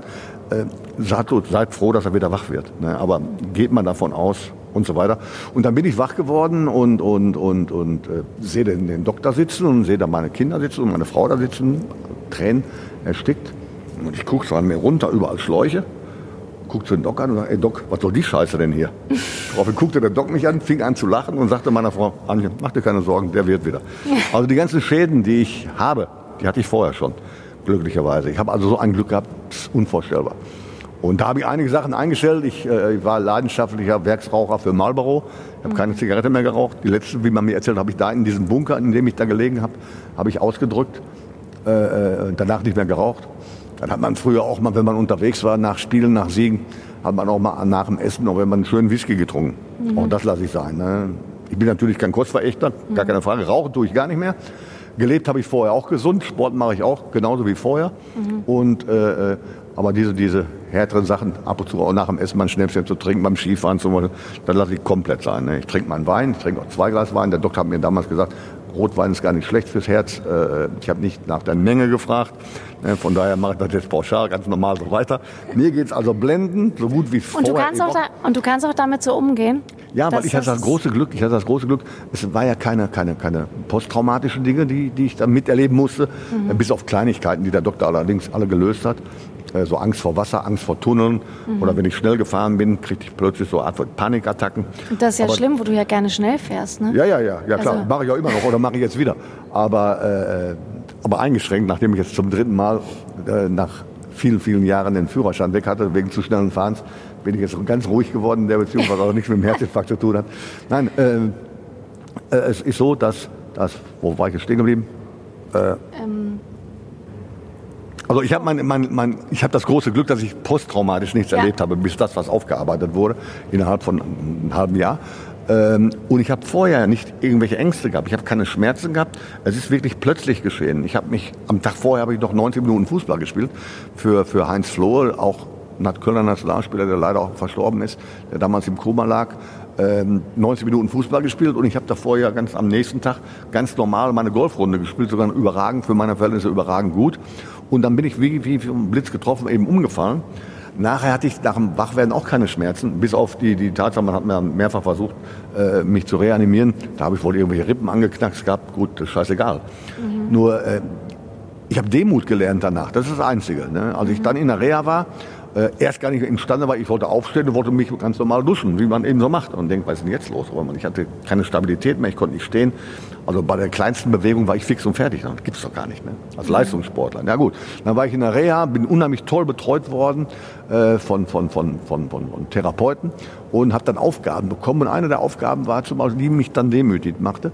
seid froh, dass er wieder wach wird. Ne? Aber geht man davon aus und so weiter. Und dann bin ich wach geworden und sehe den Doktor sitzen und sehe da meine Kinder sitzen und meine Frau da sitzen, Tränen erstickt. Und ich gucke so an mir runter, überall Schläuche. Guckte den Doc an und sagte, ey Doc, was soll die Scheiße denn hier? Daraufhin guckte der Doc mich an, fing an zu lachen und sagte meiner Frau, Anja, mach dir keine Sorgen, der wird wieder. Also die ganzen Schäden, die ich habe, die hatte ich vorher schon, glücklicherweise. Ich habe also so ein Glück gehabt, das ist unvorstellbar. Und da habe ich einige Sachen eingestellt. Ich war leidenschaftlicher Werksraucher für Marlboro. Ich habe keine Zigarette mehr geraucht. Die letzte, wie man mir erzählt, habe ich da in diesem Bunker, in dem ich da gelegen habe, habe ich ausgedrückt. Danach nicht mehr geraucht. Dann hat man früher auch mal, wenn man unterwegs war, nach Spielen, nach Siegen, hat man auch mal nach dem Essen, auch wenn man einen schönen Whisky getrunken. Auch das lasse ich sein. Ne? Ich bin natürlich kein Kostverächter, gar keine Frage. Rauchen tue ich gar nicht mehr. Gelebt habe ich vorher auch gesund. Sport mache ich auch genauso wie vorher. Und aber diese härteren Sachen, ab und zu auch nach dem Essen mal ein Schnäpschen zu trinken, beim Skifahren zum Beispiel, das lasse ich komplett sein. Ne? Ich trinke meinen Wein, ich trinke auch 2 Glas Wein. Der Doktor hat mir damals gesagt, Rotwein ist gar nicht schlecht fürs Herz. Ich habe nicht nach der Menge gefragt. Von daher mache ich das jetzt pauschal, ganz normal so weiter. Mir geht es also blendend, so gut wie vorher. Und du kannst auch damit so umgehen? Ja, weil ich hatte das große Glück, es war ja keine posttraumatischen Dinge, die ich da miterleben musste, bis auf Kleinigkeiten, die der Doktor allerdings alle gelöst hat. So Angst vor Wasser, Angst vor Tunneln. Oder wenn ich schnell gefahren bin, kriegte ich plötzlich so eine Art von Panikattacken. Und das ist ja schlimm, wo du ja gerne schnell fährst, ne? Ja, klar. Also. Mache ich auch immer noch oder mache ich jetzt wieder. Aber eingeschränkt, nachdem ich jetzt zum 3. Mal nach vielen, vielen Jahren den Führerschein weg hatte, wegen zu schnellen Fahrens, bin ich jetzt ganz ruhig geworden in der Beziehung, was auch nichts mit dem Herzinfarkt zu tun hat. Nein, Es ist so, dass wo war ich jetzt stehen geblieben? Also ich habe ich habe das große Glück, dass ich posttraumatisch nichts erlebt habe, bis das, was aufgearbeitet wurde, innerhalb von einem halben Jahr. Und ich habe vorher nicht irgendwelche Ängste gehabt. Ich habe keine Schmerzen gehabt. Es ist wirklich plötzlich geschehen. Am Tag vorher habe ich noch 90 Minuten Fußball gespielt für Heinz Flohe, auch Kölner Nationalspieler, der leider auch verstorben ist, der damals im Koma lag. 90 Minuten Fußball gespielt und ich habe davor ja ganz am nächsten Tag ganz normal meine Golfrunde gespielt, sogar überragend, für meine Verhältnisse überragend gut. Und dann bin ich wie vom Blitz getroffen eben umgefallen. Nachher hatte ich nach dem Wachwerden auch keine Schmerzen, bis auf die Tatsache, man hat mir mehrfach versucht, mich zu reanimieren. Da habe ich wohl irgendwelche Rippen angeknackst gehabt, gut, das ist scheißegal. Nur, ich habe Demut gelernt danach, das ist das Einzige. Ne? Als ich dann in der Reha war, erst gar nicht imstande war, ich wollte aufstehen und wollte mich ganz normal duschen, wie man eben so macht. Und denkt, was ist denn jetzt los? Ich hatte keine Stabilität mehr, ich konnte nicht stehen. Also bei der kleinsten Bewegung war ich fix und fertig. Das gibt's doch gar nicht, ne? Als Leistungssportler. Ja gut, dann war ich in der Reha, bin unheimlich toll betreut worden von Therapeuten und habe dann Aufgaben bekommen. Und eine der Aufgaben war zum Beispiel, die mich dann demütig machte,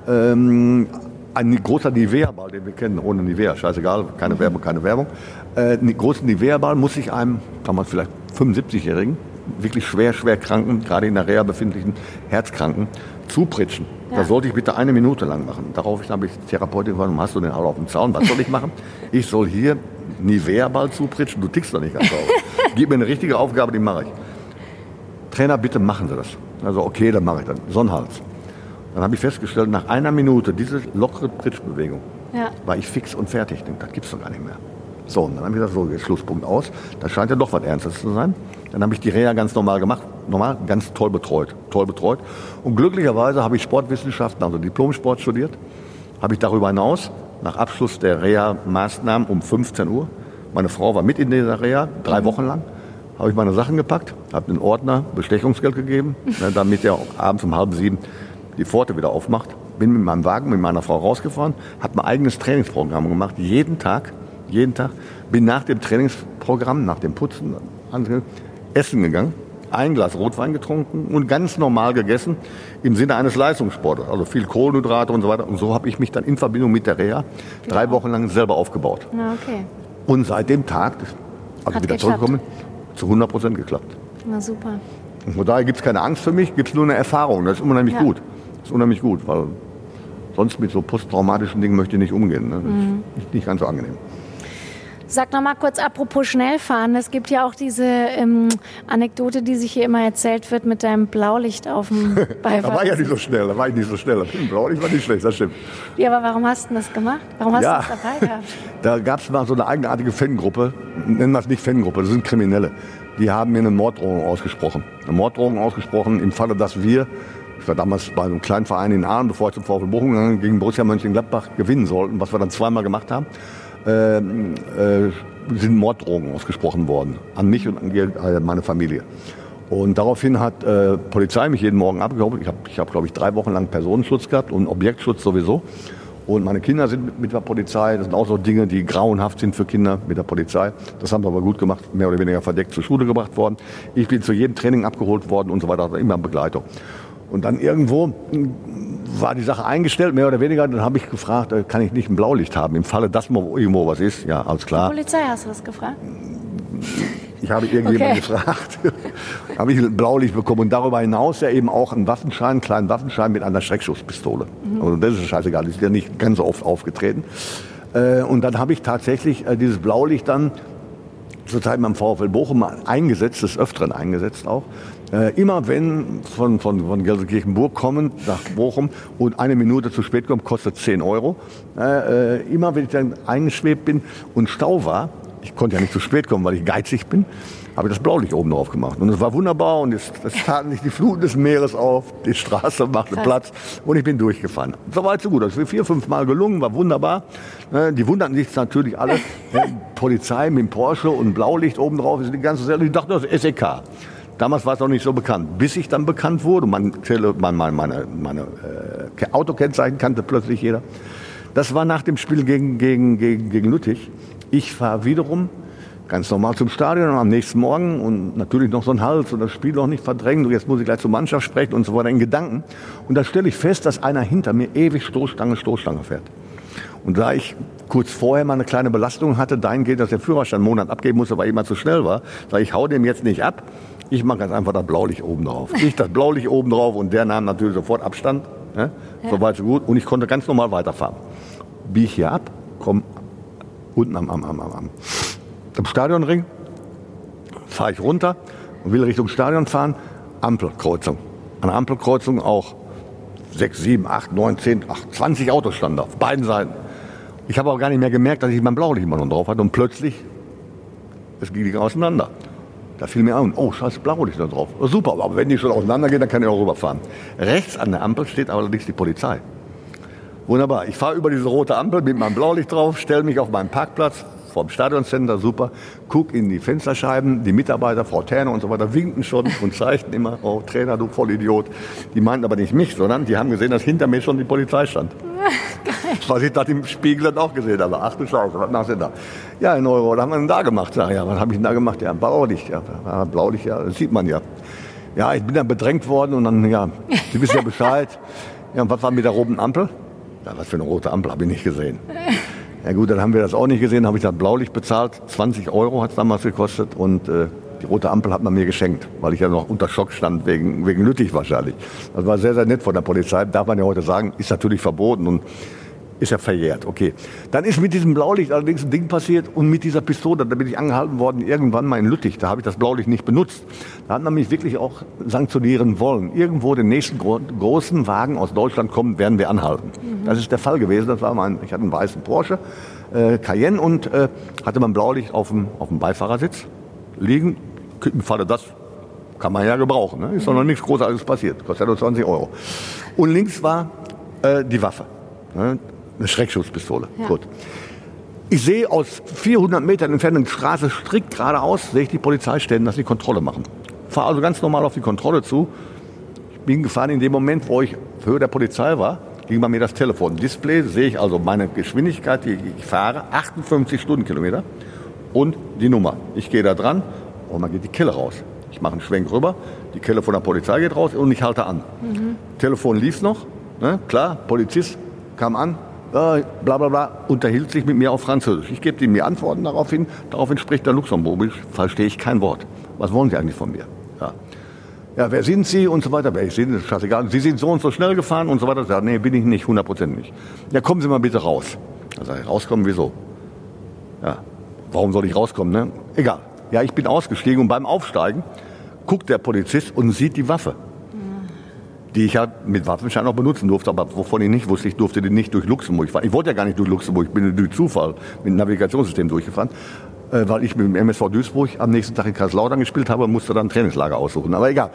ein großer Nivea-Ball, den wir kennen, ohne Nivea, scheißegal, keine Werbung. Einen großen Nivea-Ball muss ich einem, damals vielleicht 75-Jährigen, wirklich schwer Kranken, gerade in der Reha befindlichen Herzkranken, zupritschen. Ja. Das sollte ich bitte 1 Minute lang machen. Daraufhin habe ich die Therapeutin gefragt, hast du den alle auf dem Zaun, was soll ich machen? Ich soll hier Nivea-Ball zupritschen, du tickst doch nicht ganz sauber. Gib mir eine richtige Aufgabe, die mache ich. Trainer, bitte machen Sie das. Also okay, dann mache ich das. Sonnenhals. Dann habe ich festgestellt, nach 1 Minute, diese lockere Pritschbewegung, war ich fix und fertig. Ich denke, das gibt's doch gar nicht mehr. So, und dann habe ich gesagt, so, jetzt Schlusspunkt aus. Das scheint ja doch was Ernstes zu sein. Dann habe ich die Reha ganz normal gemacht, ganz toll betreut. Und glücklicherweise habe ich Sportwissenschaften, also Diplom-Sport studiert. Habe ich darüber hinaus, nach Abschluss der Reha-Maßnahmen um 15 Uhr, meine Frau war mit in dieser Reha, 3 Wochen lang, habe ich meine Sachen gepackt, habe den Ordner Bestechungsgeld gegeben, damit er auch abends um 6:30 die Pforte wieder aufmacht. Bin mit meinem Wagen, mit meiner Frau rausgefahren, habe mein eigenes Trainingsprogramm gemacht, jeden Tag. Bin nach dem Trainingsprogramm, nach dem Putzen, essen gegangen, ein Glas Rotwein getrunken und ganz normal gegessen im Sinne eines Leistungssporters. Also viel Kohlenhydrate und so weiter. Und so habe ich mich dann in Verbindung mit der Reha 3 Wochen lang selber aufgebaut. Na, okay. Und seit dem Tag, also wieder zurückgekommen, zu 100% geklappt. Na super. Und von daher gibt es keine Angst für mich, gibt es nur eine Erfahrung. Das ist unheimlich gut. Das ist unheimlich gut, weil sonst mit so posttraumatischen Dingen möchte ich nicht umgehen. Ne? Das ist nicht ganz so angenehm. Sag noch mal kurz, apropos Schnellfahren. Es gibt ja auch diese Anekdote, die sich hier immer erzählt wird mit deinem Blaulicht auf dem Beifahrersitz. Da war ich ja nicht so schnell. Blaulicht war nicht schlecht, das stimmt. Ja, aber warum hast du das gemacht? Warum hast du das dabei gehabt? Da gab es mal so eine eigenartige Fangruppe. Nennen wir es nicht Fangruppe, das sind Kriminelle. Die haben mir eine Morddrohung ausgesprochen. Im Falle, dass ich war damals bei einem kleinen Verein in Aalen, bevor ich zum VfL Bochum gegangen bin, gegen Borussia Mönchengladbach gewinnen sollten, was wir dann 2-mal gemacht haben. Sind Morddrohungen ausgesprochen worden an mich und an meine Familie. Und daraufhin hat Polizei mich jeden Morgen abgeholt. Ich hab, glaube ich, 3 Wochen lang Personenschutz gehabt und Objektschutz sowieso. Und meine Kinder sind mit der Polizei. Das sind auch so Dinge, die grauenhaft sind für Kinder mit der Polizei. Das haben wir aber gut gemacht, mehr oder weniger verdeckt zur Schule gebracht worden. Ich bin zu jedem Training abgeholt worden und so weiter, immer in Begleitung. Und dann irgendwo war die Sache eingestellt, mehr oder weniger. Dann habe ich gefragt, kann ich nicht ein Blaulicht haben? Im Falle, dass mal irgendwo was ist. Ja, alles klar. Die Polizei, hast du das gefragt? Ich habe irgendjemanden gefragt. Habe ich ein Blaulicht bekommen. Und darüber hinaus ja eben auch einen kleinen Waffenschein mit einer Schreckschusspistole. Also das ist scheißegal, die ist ja nicht ganz so oft aufgetreten. Und dann habe ich tatsächlich dieses Blaulicht dann zur Zeit beim VfL Bochum eingesetzt, des Öfteren eingesetzt auch. Immer wenn von Gelsenkirchen-Burg kommen nach Bochum und 1 Minute zu spät kommt, kostet 10 €. Immer wenn ich dann eingeschwebt bin und Stau war, ich konnte ja nicht zu spät kommen, weil ich geizig bin, habe ich das Blaulicht oben drauf gemacht. Und es war wunderbar und es taten sich die Fluten des Meeres auf, die Straße machte Platz und ich bin durchgefahren. So weit, so gut. Das ist 4-5 Mal gelungen, war wunderbar. Die wunderten sich natürlich alle. Polizei mit dem Porsche und Blaulicht oben drauf, ist die ganze Sache. Ich dachte, das ist SEK. Damals war es noch nicht so bekannt. Bis ich dann bekannt wurde, meine Autokennzeichen kannte plötzlich jeder. Das war nach dem Spiel gegen Lüttich. Ich war wiederum Ganz normal zum Stadion und am nächsten Morgen und natürlich noch so ein Hals und das Spiel noch nicht verdrängen. Und jetzt muss ich gleich zur Mannschaft sprechen und so weiter in Gedanken. Und da stelle ich fest, dass einer hinter mir ewig Stoßstange fährt. Und da ich kurz vorher mal eine kleine Belastung hatte, dahingehend, dass der Führerschein einen Monat abgeben musste, weil ich mal zu schnell war, sage ich, hau dem jetzt nicht ab. Ich mache ganz einfach das Blaulicht oben drauf. Und der nahm natürlich sofort Abstand. Ne? Ja. So weit, so gut. Und ich konnte ganz normal weiterfahren. Biege ich hier ab, komme unten am Stadionring, fahre ich runter und will Richtung Stadion fahren. Ampelkreuzung. An der Ampelkreuzung auch 6, 7, 8, 9, 10, 20 Autos standen da auf beiden Seiten. Ich habe auch gar nicht mehr gemerkt, dass ich mein Blaulicht immer noch drauf hatte. Und plötzlich, es ging auseinander. Da fiel mir ein, oh, scheiße, Blaulicht da drauf. Oh, super, aber wenn die schon auseinandergehen, dann kann ich auch rüberfahren. Rechts an der Ampel steht allerdings die Polizei. Wunderbar, ich fahre über diese rote Ampel mit meinem Blaulicht drauf, stelle mich auf meinen Parkplatz vor dem Stadioncenter, super, guck in die Fensterscheiben, die Mitarbeiter, Frau Terner und so weiter, winken schon und zeichnen immer, oh Trainer, du Vollidiot. Die meinten aber nicht mich, sondern die haben gesehen, dass hinter mir schon die Polizei stand. Was ich da im Spiegel dann auch gesehen habe. Ach du Scheiße, was machst du da? Ja, in Euro, was haben wir denn da gemacht? Sag, ja, was habe ich denn da gemacht? Ja, Blaulicht, ja, Blaulicht, ja, das sieht man ja. Ja, ich bin dann bedrängt worden und dann, ja, Sie wissen ja Bescheid. Ja, und was war mit der roten Ampel? Ja, was für eine rote Ampel, habe ich nicht gesehen. Ja gut, dann haben wir das auch nicht gesehen, habe ich das Blaulicht bezahlt. 20 € hat es damals gekostet und die rote Ampel hat man mir geschenkt, weil ich ja noch unter Schock stand, wegen Lüttich wahrscheinlich. Das war sehr, sehr nett von der Polizei, darf man ja heute sagen, ist natürlich verboten und ist ja verjährt, okay. Dann ist mit diesem Blaulicht allerdings ein Ding passiert und mit dieser Pistole, da bin ich angehalten worden, irgendwann mal in Lüttich, da habe ich das Blaulicht nicht benutzt. Da hat man mich wirklich auch sanktionieren wollen. Irgendwo den nächsten großen Wagen aus Deutschland kommen, werden wir anhalten. Das ist der Fall gewesen, ich hatte einen weißen Porsche, Cayenne und hatte mein Blaulicht auf dem Beifahrersitz liegen. Im Falle das kann man ja gebrauchen, ne? Ist doch noch nichts Großartiges passiert, kostet ja nur 20 €. Und links war die Waffe. Ne? Eine Schreckschusspistole. Ja. Gut. Ich sehe aus 400 Metern Entfernung Straße strikt geradeaus, sehe ich die Polizei stellen, dass sie Kontrolle machen. Fahre also ganz normal auf die Kontrolle zu. Ich bin gefahren in dem Moment, wo ich auf Höhe der Polizei war, ging bei mir das Telefon. Display sehe ich also meine Geschwindigkeit, die ich fahre, 58 Stundenkilometer und die Nummer. Ich gehe da dran und dann geht die Kelle raus. Ich mache einen Schwenk rüber, die Kelle von der Polizei geht raus und ich halte an. Telefon lief noch, ne? Klar, Polizist kam an, bla bla bla, unterhielt sich mit mir auf Französisch. Ich gebe ihm die Antworten daraufhin spricht er Luxemburgisch, verstehe ich kein Wort. Was wollen Sie eigentlich von mir? Ja, wer sind Sie und so weiter. Wer ich bin, ist scheißegal. Sie sind so und so schnell gefahren und so weiter. Ja, nee, bin ich nicht, 100% nicht. Ja, kommen Sie mal bitte raus. Da sage ich, rauskommen, wieso? Ja, warum soll ich rauskommen, ne? Egal. Ja, ich bin ausgestiegen und beim Aufsteigen guckt der Polizist und sieht die Waffe, die ich ja mit Waffenschein auch benutzen durfte, aber wovon ich nicht wusste, ich durfte die nicht durch Luxemburg fahren. Ich wollte ja gar nicht durch Luxemburg, ich bin durch Zufall mit dem Navigationssystem durchgefahren, weil ich mit dem MSV Duisburg am nächsten Tag in Kaiserslautern gespielt habe und musste dann ein Trainingslager aussuchen. Aber egal.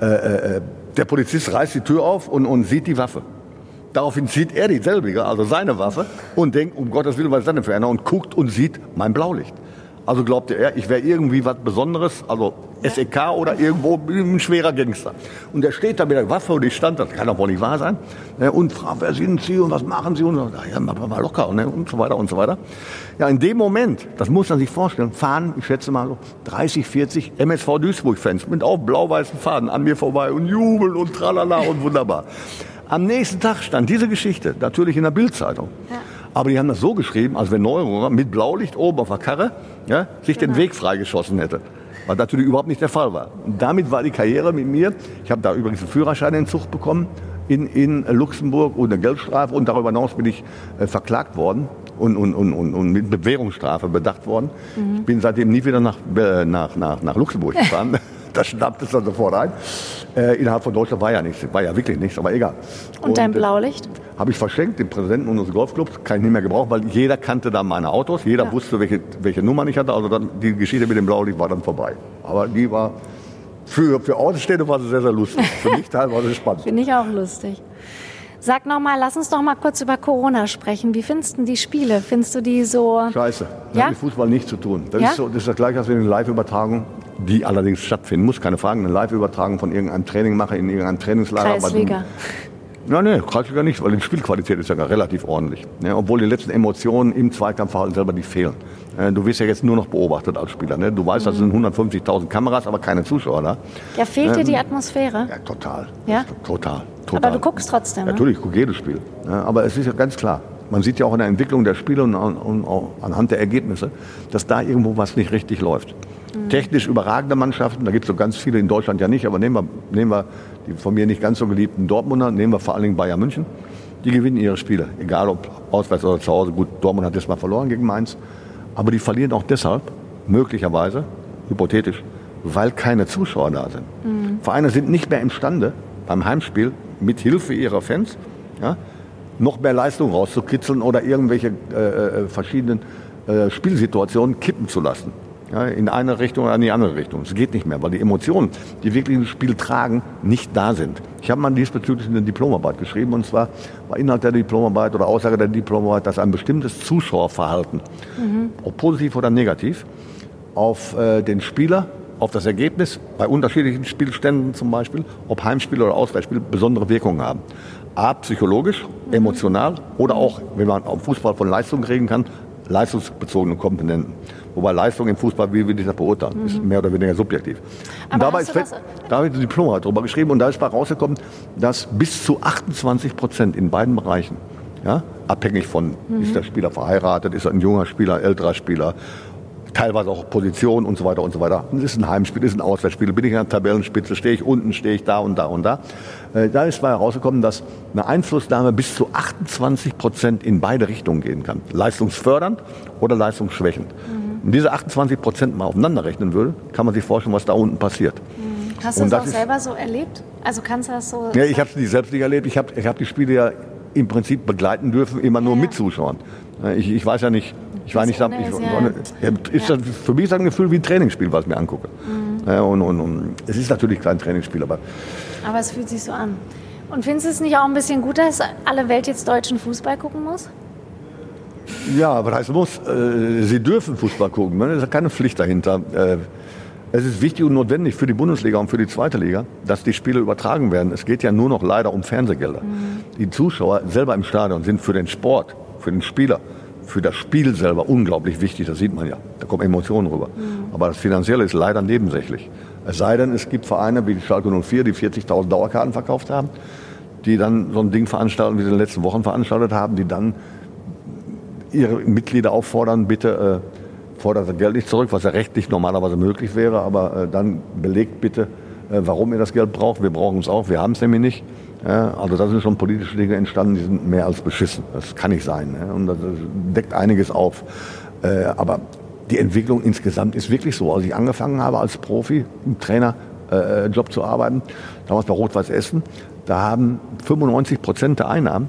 Der Polizist reißt die Tür auf und sieht die Waffe. Daraufhin sieht er dieselbige, also seine Waffe, und denkt, um Gottes Willen, was ist das denn für einer? Und guckt und sieht mein Blaulicht. Also glaubte er, ich wäre irgendwie was Besonderes, also SEK oder irgendwo ein schwerer Gangster. Und er steht da mit der Waffe und ich stand, das kann doch wohl nicht wahr sein. Und fragt, wer sind Sie und was machen Sie? Und ja, mal locker und so weiter und so weiter. Ja, in dem Moment, das muss man sich vorstellen, fahren, ich schätze mal so 30, 40 MSV Duisburg-Fans mit auf blau-weißen Faden an mir vorbei und jubeln und tralala und wunderbar. Am nächsten Tag stand diese Geschichte natürlich in der Bild-Zeitung. Ja. Aber die haben das so geschrieben, als wenn Neururer mit Blaulicht oben auf der Karre sich den Weg freigeschossen hätte. Was natürlich überhaupt nicht der Fall war. Und damit war die Karriere mit mir, ich habe da übrigens einen Führerscheinentzug bekommen in Luxemburg und eine Geldstrafe und darüber hinaus bin ich verklagt worden und mit Bewährungsstrafe bedacht worden. Ich bin seitdem nie wieder nach Luxemburg gefahren. Das schnappt es dann sofort ein. Innerhalb von Deutschland war ja nichts, war ja wirklich nichts, aber egal. Und dein Blaulicht? Habe ich verschenkt, dem Präsidenten unseres Golfclubs, kann ich nicht mehr gebrauchen, weil jeder kannte dann meine Autos, jeder wusste, welche Nummern ich hatte, also dann, die Geschichte mit dem Blaulicht war dann vorbei. Aber die war, für Außenstehende war sie sehr, sehr lustig, für mich teilweise spannend. Finde ich auch lustig. Sag nochmal, lass uns doch mal kurz über Corona sprechen. Wie findest du die Spiele? Findest du die so... Scheiße, das hat mit Fußball nichts zu tun. Das ist das Gleiche, als wenn eine Live-Übertragung, die allerdings stattfinden muss, keine Frage, eine Live-Übertragung von irgendeinem Training mache in irgendeinem Trainingslager. Kreisliga. Nee, Kreisliga nicht, weil die Spielqualität ist ja relativ ordentlich. Ja, obwohl die letzten Emotionen im Zweikampfverhalten selber nicht fehlen. Du wirst ja jetzt nur noch beobachtet als Spieler. Ne? Du weißt, das sind 150.000 Kameras, aber keine Zuschauer da. Ja, fehlt dir die Atmosphäre? Ja, total. Ja? Total. Aber du guckst trotzdem, ne? Natürlich, ich gucke jedes Spiel. Ja, aber es ist ja ganz klar, man sieht ja auch in der Entwicklung der Spiele und auch anhand der Ergebnisse, dass da irgendwo was nicht richtig läuft. Technisch überragende Mannschaften, da gibt es so ganz viele in Deutschland ja nicht, aber nehmen wir die von mir nicht ganz so geliebten Dortmunder, nehmen wir vor allen Dingen Bayern München, die gewinnen ihre Spiele, egal ob auswärts oder zu Hause. Gut, Dortmund hat jetzt mal verloren gegen Mainz, aber die verlieren auch deshalb, möglicherweise, hypothetisch, weil keine Zuschauer da sind. Vereine sind nicht mehr imstande, beim Heimspiel mit Hilfe ihrer Fans noch mehr Leistung rauszukitzeln oder irgendwelche verschiedenen Spielsituationen kippen zu lassen. Ja, in eine Richtung oder in die andere Richtung. Es geht nicht mehr, weil die Emotionen, die wirklich ein Spiel tragen, nicht da sind. Ich habe mal diesbezüglich eine Diplomarbeit geschrieben, und zwar war Inhalt der Diplomarbeit oder Aussage der Diplomarbeit, dass ein bestimmtes Zuschauerverhalten, ob positiv oder negativ, auf den Spieler, auf das Ergebnis, bei unterschiedlichen Spielständen zum Beispiel, ob Heimspiel oder Auswärtsspiel, besondere Wirkungen haben. A, psychologisch, emotional oder auch, wenn man auf Fußball von Leistung reden kann, leistungsbezogene Komponenten. Wobei Leistung im Fußball, wie will ich das beurteilen, ist mehr oder weniger subjektiv. Und dabei da habe ich ein Diplom darüber geschrieben und da ist rausgekommen, dass bis zu 28% in beiden Bereichen, abhängig von, ist der Spieler verheiratet, ist er ein junger Spieler, älterer Spieler, teilweise auch Position und so weiter und so weiter. Es ist ein Heimspiel, es ist ein Auswärtsspiel, bin ich in der Tabellenspitze, stehe ich unten, stehe ich da und da und da. Da ist herausgekommen, dass eine Einflussnahme bis zu 28% in beide Richtungen gehen kann. Leistungsfördernd oder leistungsschwächend. Wenn diese 28% mal aufeinander rechnen würde, kann man sich vorstellen, was da unten passiert. Hast du das auch selber so erlebt? Also kannst du das so... Ja, ich habe es selbst nicht erlebt. Ich hab die Spiele ja im Prinzip begleiten dürfen, immer nur mit Zuschauern. Ich weiß ja nicht... Für mich ist das ein Gefühl wie ein Trainingsspiel, was ich mir angucke. Und es ist natürlich kein Trainingsspiel, aber es fühlt sich so an. Und findest du es nicht auch ein bisschen gut, dass alle Welt jetzt deutschen Fußball gucken muss? Ja, was heißt muss? Sie dürfen Fußball gucken. Es ist keine Pflicht dahinter. Es ist wichtig und notwendig für die Bundesliga und für die zweite Liga, dass die Spiele übertragen werden. Es geht ja nur noch leider um Fernsehgelder. Die Zuschauer selber im Stadion sind für den Sport, für den Spieler, für das Spiel selber unglaublich wichtig, das sieht man ja. Da kommen Emotionen rüber. Aber das Finanzielle ist leider nebensächlich. Es sei denn, es gibt Vereine wie die Schalke 04, die 40.000 Dauerkarten verkauft haben, die dann so ein Ding veranstalten, wie sie in den letzten Wochen veranstaltet haben, die dann ihre Mitglieder auffordern, bitte fordert das Geld nicht zurück, was ja rechtlich normalerweise möglich wäre, aber dann belegt bitte, warum ihr das Geld braucht. Wir brauchen es auch, wir haben es nämlich nicht. Also da sind schon politische Dinge entstanden, die sind mehr als beschissen. Das kann nicht sein. Und das deckt einiges auf. Aber die Entwicklung insgesamt ist wirklich so. Als ich angefangen habe als Profi, im Trainerjob zu arbeiten, damals bei Rot-Weiß Essen, da haben 95% der Einnahmen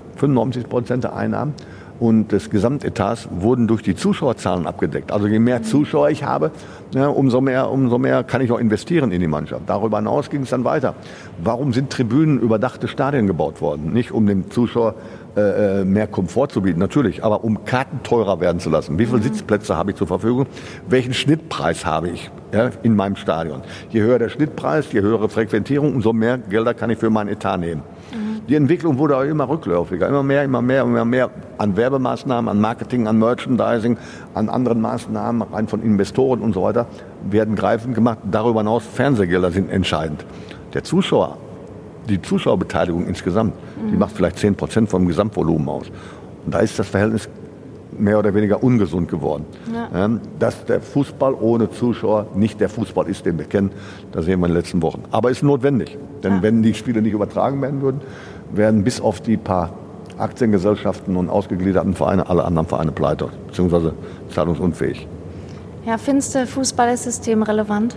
und des Gesamtetats wurden durch die Zuschauerzahlen abgedeckt. Also je mehr Zuschauer ich habe, umso mehr kann ich auch investieren in die Mannschaft. Darüber hinaus ging es dann weiter. Warum sind Tribünen überdachte Stadien gebaut worden? Nicht um dem Zuschauer mehr Komfort zu bieten, natürlich, aber um Karten teurer werden zu lassen. Wie viele Sitzplätze habe ich zur Verfügung? Welchen Schnittpreis habe ich in meinem Stadion? Je höher der Schnittpreis, je höhere Frequentierung, umso mehr Gelder kann ich für mein Etat nehmen. Die Entwicklung wurde auch immer rückläufiger, immer mehr an Werbemaßnahmen, an Marketing, an Merchandising, an anderen Maßnahmen, rein von Investoren und so weiter, werden greifend gemacht. Darüber hinaus Fernsehgelder sind entscheidend. Die Zuschauerbeteiligung insgesamt, die macht vielleicht 10% vom Gesamtvolumen aus. Und da ist das Verhältnis mehr oder weniger ungesund geworden. Ja. Dass der Fußball ohne Zuschauer nicht der Fußball ist, den wir kennen, das sehen wir in den letzten Wochen. Aber ist notwendig, denn wenn die Spiele nicht übertragen werden würden, werden bis auf die paar Aktiengesellschaften und ausgegliederten Vereine alle anderen Vereine pleite, beziehungsweise zahlungsunfähig. Ja, findest du, Fußball ist systemrelevant?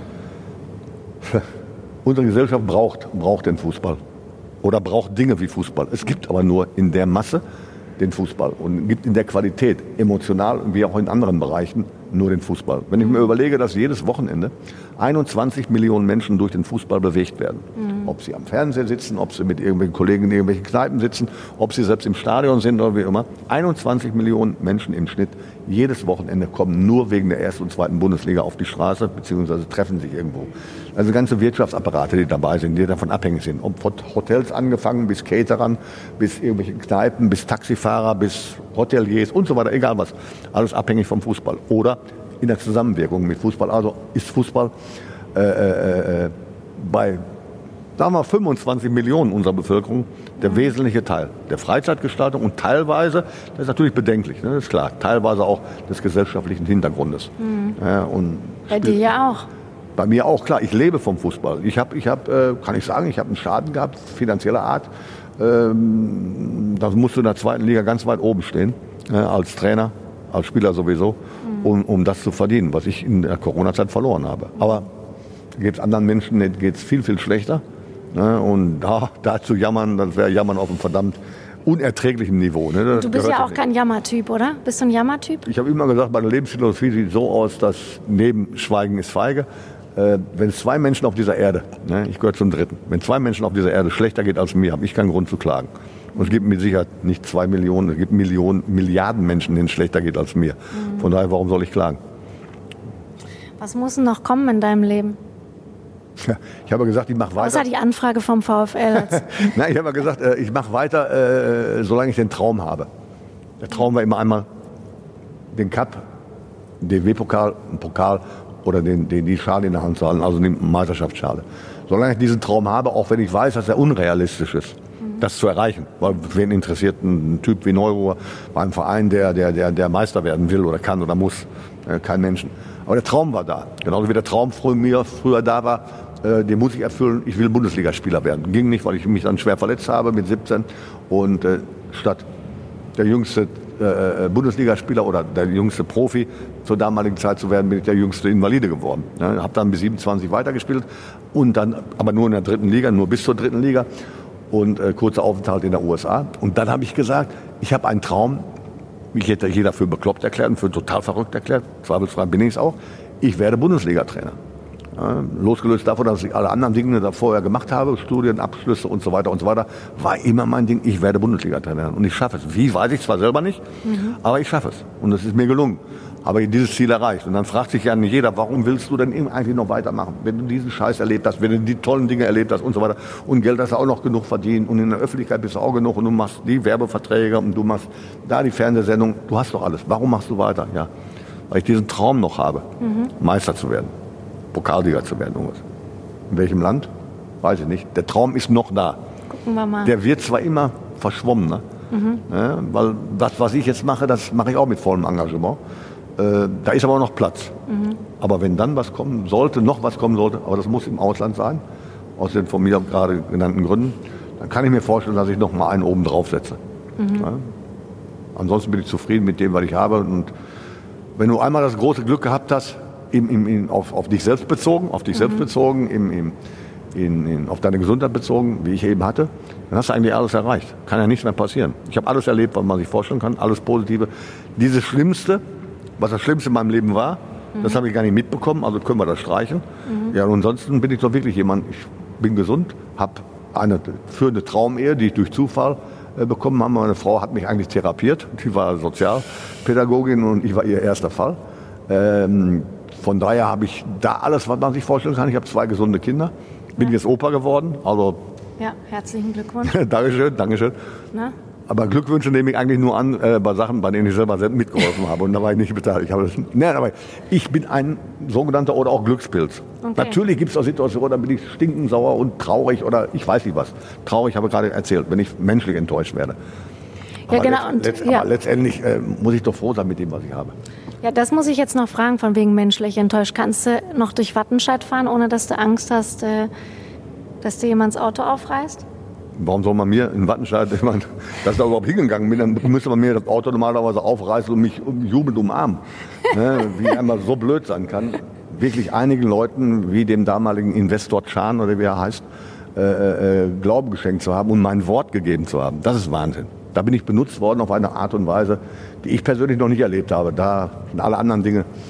Unsere Gesellschaft braucht den Fußball oder braucht Dinge wie Fußball. Es gibt aber nur in der Masse den Fußball und gibt in der Qualität, emotional wie auch in anderen Bereichen, nur den Fußball. Wenn ich mir überlege, dass jedes Wochenende 21 Millionen Menschen durch den Fußball bewegt werden. Ob sie am Fernseher sitzen, ob sie mit irgendwelchen Kollegen in irgendwelchen Kneipen sitzen, ob sie selbst im Stadion sind oder wie immer. 21 Millionen Menschen im Schnitt jedes Wochenende kommen nur wegen der ersten und zweiten Bundesliga auf die Straße, beziehungsweise treffen sich irgendwo. Also ganze Wirtschaftsapparate, die dabei sind, die davon abhängig sind. Ob von Hotels angefangen, bis Caterern, bis irgendwelche Kneipen, bis Taxifahrer, bis Hoteliers und so weiter, egal was. Alles abhängig vom Fußball. Oder in der Zusammenwirkung mit Fußball. Also ist Fußball bei, sagen wir, 25 Millionen unserer Bevölkerung der wesentliche Teil der Freizeitgestaltung und teilweise, das ist natürlich bedenklich, ne, das ist klar, teilweise auch des gesellschaftlichen Hintergrundes. Und bei dir ja auch. Bei mir auch, klar. Ich lebe vom Fußball. Ich habe, kann ich sagen, ich habe einen Schaden gehabt, finanzieller Art. Da musst du in der zweiten Liga ganz weit oben stehen, als Trainer, als Spieler sowieso, um das zu verdienen, was ich in der Corona-Zeit verloren habe. Aber da gibt es anderen Menschen, denen geht es viel, viel schlechter. Und da zu jammern, das wäre Jammern auf einem verdammt unerträglichen Niveau. Ne? Du bist ja auch kein Jammertyp, oder? Bist du ein Jammertyp? Ich habe immer gesagt, meine Lebensphilosophie sieht so aus, dass neben Schweigen ist Feige. Wenn es zwei Menschen auf dieser Erde, ne, ich gehöre zum dritten, wenn 2 Menschen auf dieser Erde schlechter geht als mir, habe ich keinen Grund zu klagen. Und es gibt mit Sicherheit nicht 2 Millionen, es gibt Millionen, Milliarden Menschen, denen es schlechter geht als mir. Von daher, warum soll ich klagen? Was muss denn noch kommen in deinem Leben? Ja, ich habe gesagt, ich mache weiter. Außer die Anfrage vom VfL. Nein, ich habe gesagt, ich mache weiter, solange ich den Traum habe. Der Traum war immer einmal den Cup, den DFB-Pokal, einen Pokal oder die Schale in der Hand zu halten, also die Meisterschaftsschale. Solange ich diesen Traum habe, auch wenn ich weiß, dass er unrealistisch ist, das zu erreichen. Weil wen interessiert ein Typ wie Neururer bei einem Verein, der Meister werden will oder kann oder muss? Kein Menschen. Aber der Traum war da. Genauso wie der Traum früher da war, den muss ich erfüllen, ich will Bundesligaspieler werden. Ging nicht, weil ich mich dann schwer verletzt habe mit 17. Und statt der jüngste Bundesligaspieler oder der jüngste Profi zur damaligen Zeit zu werden, bin ich der jüngste Invalide geworden. Ja, habe dann bis 27 weitergespielt und dann aber nur in der 3. Liga, nur bis zur 3. Liga und kurzer Aufenthalt in der USA. Und dann habe ich gesagt, ich habe einen Traum, mich hätte jeder für bekloppt erklärt und für total verrückt erklärt, zweifelsfrei bin ich es auch, ich werde Bundesliga-Trainer. Ja, losgelöst davon, dass ich alle anderen Dinge da vorher gemacht habe, Studienabschlüsse und so weiter, war immer mein Ding, ich werde Bundesliga-Trainer und ich schaffe es. Wie, weiß ich zwar selber nicht, aber ich schaffe es. Und es ist mir gelungen. Habe ich dieses Ziel erreicht. Und dann fragt sich ja nicht jeder, warum willst du denn eben eigentlich noch weitermachen? Wenn du diesen Scheiß erlebt hast, wenn du die tollen Dinge erlebt hast und so weiter. Und Geld hast du auch noch genug verdient und in der Öffentlichkeit bist du auch genug und du machst die Werbeverträge und du machst da die Fernsehsendung. Du hast doch alles. Warum machst du weiter? Ja, weil ich diesen Traum noch habe, Meister zu werden, Pokalsieger zu werden. Irgendwas. In welchem Land? Weiß ich nicht. Der Traum ist noch da. Gucken wir mal. Der wird zwar immer verschwommen, ne? Ja, weil das, was ich jetzt mache, das mache ich auch mit vollem Engagement. Da ist aber auch noch Platz. Aber wenn dann was kommen sollte, noch was kommen sollte, aber das muss im Ausland sein, aus den von mir gerade genannten Gründen, dann kann ich mir vorstellen, dass ich noch mal einen oben drauf setze. Ja? Ansonsten bin ich zufrieden mit dem, was ich habe. Und wenn du einmal das große Glück gehabt hast, auf dich selbst bezogen, auf deine Gesundheit bezogen, wie ich eben hatte, dann hast du eigentlich alles erreicht. Kann ja nichts mehr passieren. Ich habe alles erlebt, was man sich vorstellen kann, alles Positive. Dieses Schlimmste, was das Schlimmste in meinem Leben war, das habe ich gar nicht mitbekommen, also können wir das streichen. Ja, und ansonsten bin ich doch wirklich jemand, ich bin gesund, habe eine führende Traumehe, die ich durch Zufall bekommen habe. Meine Frau hat mich eigentlich therapiert, die war Sozialpädagogin und ich war ihr erster Fall. Von daher habe ich da alles, was man sich vorstellen kann. Ich habe 2 gesunde Kinder, bin jetzt Opa geworden, also... Ja, herzlichen Glückwunsch. Dankeschön. Na? Aber Glückwünsche nehme ich eigentlich nur an bei Sachen, bei denen ich selber mitgeholfen habe. Und da war ich nicht beteiligt. Aber ich bin ein sogenannter oder auch Glückspilz. Okay. Natürlich gibt es auch Situationen, da bin ich stinkend sauer und traurig oder ich weiß nicht was. Traurig habe ich gerade erzählt, wenn ich menschlich enttäuscht werde. Ja, aber genau. Aber letztendlich muss ich doch froh sein mit dem, was ich habe. Ja, das muss ich jetzt noch fragen, von wegen menschlich enttäuscht. Kannst du noch durch Wattenscheid fahren, ohne dass du Angst hast, dass dir jemand das Auto aufreißt? Warum soll man mir in Wattenscheid, ich meine, dass ich da überhaupt hingegangen bin, dann müsste man mir das Auto normalerweise aufreißen und mich jubelnd umarmen. Ne? Wie einmal so blöd sein kann. Wirklich einigen Leuten, wie dem damaligen Investor Can oder wie er heißt, Glauben geschenkt zu haben und mein Wort gegeben zu haben. Das ist Wahnsinn. Da bin ich benutzt worden auf eine Art und Weise, die ich persönlich noch nicht erlebt habe. Da sind alle anderen Dinge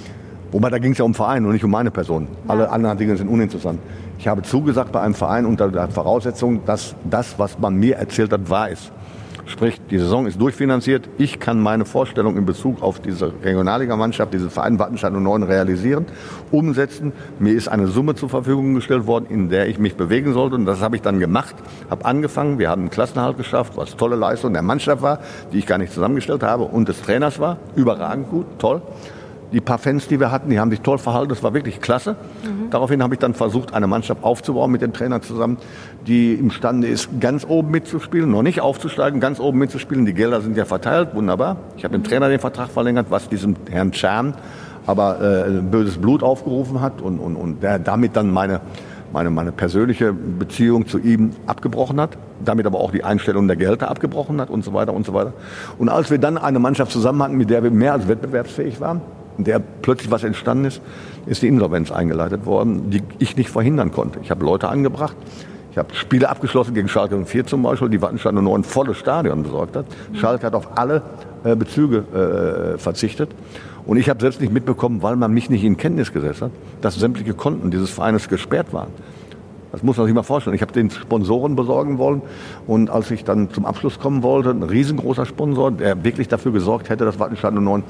Wobei, da ging es ja um Verein und nicht um meine Person. Ja. Alle anderen Dinge sind uninteressant. Ich habe zugesagt bei einem Verein unter der Voraussetzung, dass das, was man mir erzählt hat, wahr ist. Sprich, die Saison ist durchfinanziert. Ich kann meine Vorstellung in Bezug auf diese Regionalligamannschaft, diesen Verein Wattenscheid 09 realisieren, umsetzen. Mir ist eine Summe zur Verfügung gestellt worden, in der ich mich bewegen sollte. Und das habe ich dann gemacht, habe angefangen. Wir haben einen Klassenerhalt geschafft, was tolle Leistung der Mannschaft war, die ich gar nicht zusammengestellt habe, und des Trainers war. Überragend gut, toll. Die paar Fans, die wir hatten, die haben sich toll verhalten. Das war wirklich klasse. Daraufhin habe ich dann versucht, eine Mannschaft aufzubauen mit dem Trainer zusammen, die imstande ist, ganz oben mitzuspielen, noch nicht aufzusteigen, ganz oben mitzuspielen. Die Gelder sind ja verteilt, wunderbar. Ich habe dem Trainer den Vertrag verlängert, was diesem Herrn Scham aber böses Blut aufgerufen hat und der damit dann meine persönliche Beziehung zu ihm abgebrochen hat, damit aber auch die Einstellung der Gehälter abgebrochen hat und so weiter und so weiter. Und als wir dann eine Mannschaft zusammen hatten, mit der wir mehr als wettbewerbsfähig waren, in der plötzlich was entstanden ist, ist die Insolvenz eingeleitet worden, die ich nicht verhindern konnte. Ich habe Leute angebracht, ich habe Spiele abgeschlossen gegen Schalke 04 zum Beispiel, die Wattenscheid 09 ein volles Stadion besorgt hat. Schalke hat auf alle Bezüge verzichtet. Und ich habe selbst nicht mitbekommen, weil man mich nicht in Kenntnis gesetzt hat, dass sämtliche Konten dieses Vereines gesperrt waren. Das muss man sich mal vorstellen. Ich habe den Sponsoren besorgen wollen und als ich dann zum Abschluss kommen wollte, ein riesengroßer Sponsor, der wirklich dafür gesorgt hätte, dass Wattenscheid 09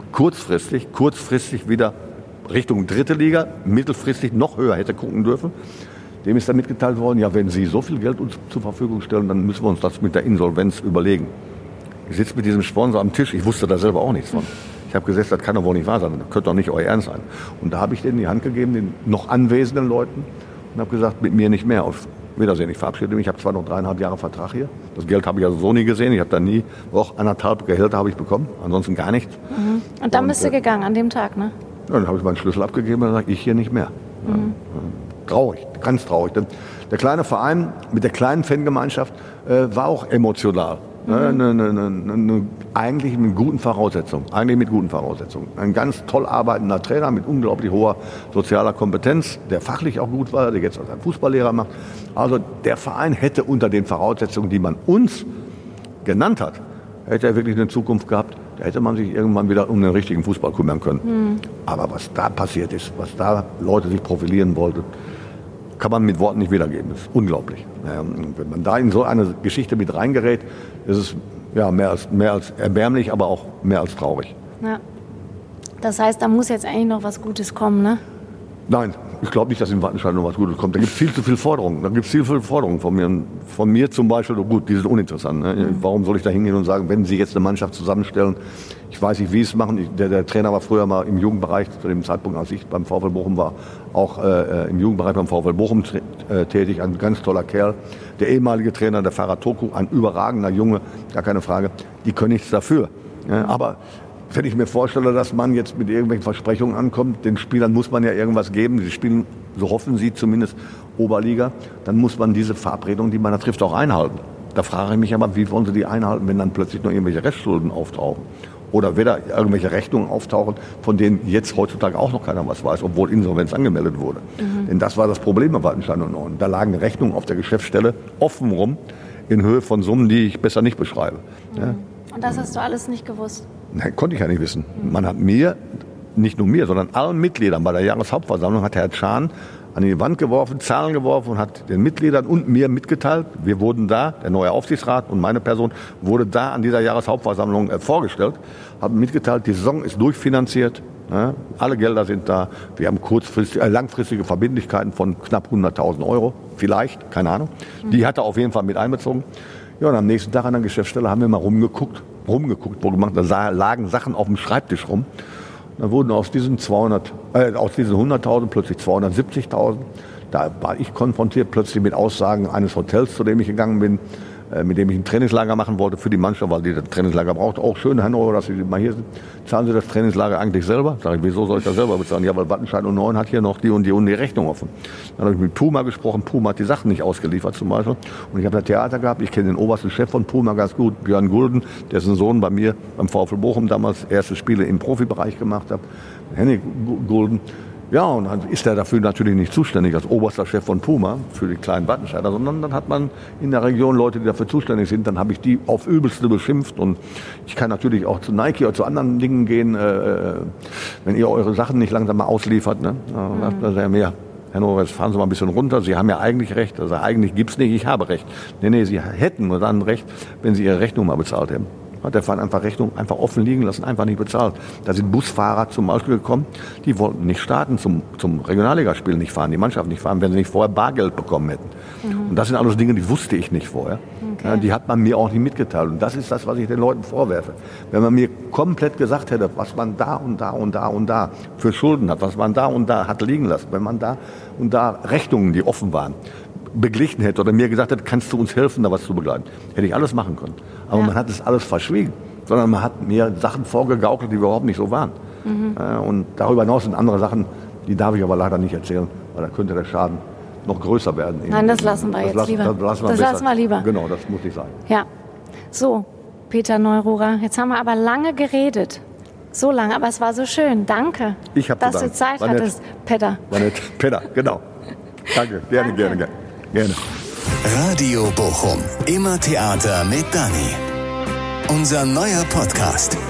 kurzfristig wieder Richtung dritte Liga, mittelfristig noch höher hätte gucken dürfen. Dem ist dann mitgeteilt worden, ja, wenn Sie so viel Geld uns zur Verfügung stellen, dann müssen wir uns das mit der Insolvenz überlegen. Ich sitze mit diesem Sponsor am Tisch, ich wusste da selber auch nichts von. Ich habe gesagt, das kann doch wohl nicht wahr sein, das könnte doch nicht euer Ernst sein. Und da habe ich denen die Hand gegeben, den noch anwesenden Leuten, und habe gesagt, mit mir nicht mehr. Auf Wiedersehen, ich verabschiede mich. Ich habe zwar noch 3,5 Jahre Vertrag hier. Das Geld habe ich also so nie gesehen. Ich habe da nie, auch 1,5 Gehälter habe ich bekommen, ansonsten gar nichts. Und dann bist du gegangen an dem Tag, ne? Ja, dann habe ich meinen Schlüssel abgegeben und dann sage ich hier nicht mehr. Traurig, ganz traurig. Der kleine Verein mit der kleinen Fangemeinschaft war auch emotional. Eigentlich mit guten Voraussetzungen. Ein ganz toll arbeitender Trainer mit unglaublich hoher sozialer Kompetenz, der fachlich auch gut war, der jetzt als Fußballlehrer macht. Also der Verein hätte unter den Voraussetzungen, die man uns genannt hat, hätte er wirklich eine Zukunft gehabt. Da hätte man sich irgendwann wieder um den richtigen Fußball kümmern können. Aber was da passiert ist, was da Leute sich profilieren wollten, kann man mit Worten nicht wiedergeben. Das ist unglaublich. Wenn man da in so eine Geschichte mit reingerät, ist es ja, mehr als erbärmlich, aber auch mehr als traurig. Ja. Das heißt, da muss jetzt eigentlich noch was Gutes kommen, ne? Nein, ich glaube nicht, dass in Wattenscheid noch was Gutes kommt. Da gibt es viel zu viele Forderungen. Von mir zum Beispiel, gut, die sind uninteressant. Ne? Warum soll ich da hingehen und sagen, wenn Sie jetzt eine Mannschaft zusammenstellen, ich weiß nicht, wie es machen. Der Trainer war früher mal im Jugendbereich, zu dem Zeitpunkt, als ich beim VfL Bochum war, auch im Jugendbereich beim VfL Bochum tätig. Ein ganz toller Kerl. Der ehemalige Trainer, der Farah Toku, ein überragender Junge, gar keine Frage. Die können nichts dafür. Ja, aber wenn ich mir vorstelle, dass man jetzt mit irgendwelchen Versprechungen ankommt, den Spielern muss man ja irgendwas geben, sie spielen, so hoffen sie zumindest, Oberliga, dann muss man diese Verabredung, die man da trifft, auch einhalten. Da frage ich mich aber, wie wollen sie die einhalten, wenn dann plötzlich noch irgendwelche Restschulden auftauchen? Oder wieder irgendwelche Rechnungen auftauchen, von denen jetzt heutzutage auch noch keiner was weiß, obwohl Insolvenz angemeldet wurde. Denn das war das Problem bei Wattenscheid 09. Da lagen Rechnungen auf der Geschäftsstelle offen rum, in Höhe von Summen, die ich besser nicht beschreibe. Ja? Und das hast du alles nicht gewusst? Nein, konnte ich ja nicht wissen. Man hat mir, nicht nur mir, sondern allen Mitgliedern bei der Jahreshauptversammlung hat Herr Schahn an die Wand geworfen, Zahlen geworfen und hat den Mitgliedern und mir mitgeteilt, wir wurden da, der neue Aufsichtsrat und meine Person wurde da an dieser Jahreshauptversammlung vorgestellt, haben mitgeteilt, die Saison ist durchfinanziert, ja, alle Gelder sind da, wir haben langfristige Verbindlichkeiten von knapp 100.000 Euro, vielleicht, keine Ahnung. Die hat er auf jeden Fall mit einbezogen. Ja, und am nächsten Tag an der Geschäftsstelle haben wir mal rumgeguckt, da lagen Sachen auf dem Schreibtisch rum. Da wurden aus diesen 100.000 plötzlich 270.000. Da war ich konfrontiert plötzlich mit Aussagen eines Hotels, zu dem ich gegangen bin, mit dem ich ein Trainingslager machen wollte für die Mannschaft, weil die das Trainingslager braucht. Auch schön, Herr Neuer, dass Sie mal hier sind. Zahlen Sie das Trainingslager eigentlich selber? Sag ich, wieso soll ich das selber bezahlen? Ja, weil Wattenscheid 09 hat hier noch die und die Rechnung offen. Dann habe ich mit Puma gesprochen. Puma hat die Sachen nicht ausgeliefert zum Beispiel. Und ich habe da Theater gehabt. Ich kenne den obersten Chef von Puma ganz gut, Björn Gulden, dessen Sohn bei mir beim VfL Bochum damals erste Spiele im Profibereich gemacht hat. Henning Gulden. Ja, und dann ist er dafür natürlich nicht zuständig als oberster Chef von Puma für die kleinen Wattenscheider, sondern dann hat man in der Region Leute, die dafür zuständig sind. Dann habe ich die auf Übelste beschimpft und ich kann natürlich auch zu Nike oder zu anderen Dingen gehen, wenn ihr eure Sachen nicht langsam mal ausliefert. Ne? Da sagt er mir, Herr Nowra, jetzt fahren Sie mal ein bisschen runter. Sie haben ja eigentlich recht. Also eigentlich gibt's nicht, ich habe recht. Nee, Sie hätten nur dann recht, wenn Sie Ihre Rechnung mal bezahlt hätten. Hat der Verein einfach Rechnung einfach offen liegen lassen, einfach nicht bezahlt. Da sind Busfahrer zum Beispiel gekommen, die wollten nicht starten, zum Regionalligaspiel nicht fahren, die Mannschaft nicht fahren, wenn sie nicht vorher Bargeld bekommen hätten. Und das sind alles Dinge, die wusste ich nicht vorher. Okay. Ja, die hat man mir auch nicht mitgeteilt. Und das ist das, was ich den Leuten vorwerfe. Wenn man mir komplett gesagt hätte, was man da und da und da und da für Schulden hat, was man da und da hat liegen lassen, wenn man da und da Rechnungen, die offen waren, beglichen hätte oder mir gesagt hätte, kannst du uns helfen, da was zu begleiten, hätte ich alles machen können. Aber man hat es alles verschwiegen, sondern man hat mir Sachen vorgegaukelt, die überhaupt nicht so waren. Und darüber hinaus sind andere Sachen, die darf ich aber leider nicht erzählen, weil da könnte der Schaden noch größer werden. Nein, das lassen wir jetzt lieber. Das lassen wir lieber. Genau, das muss nicht sein. Ja. So, Peter Neururer, jetzt haben wir aber lange geredet. So lange, aber es war so schön. Danke, dass du Zeit hattest, Peter. War nett. Peter, genau. Danke, gerne. Radio Bochum. Immer Theater mit Dani. Unser neuer Podcast.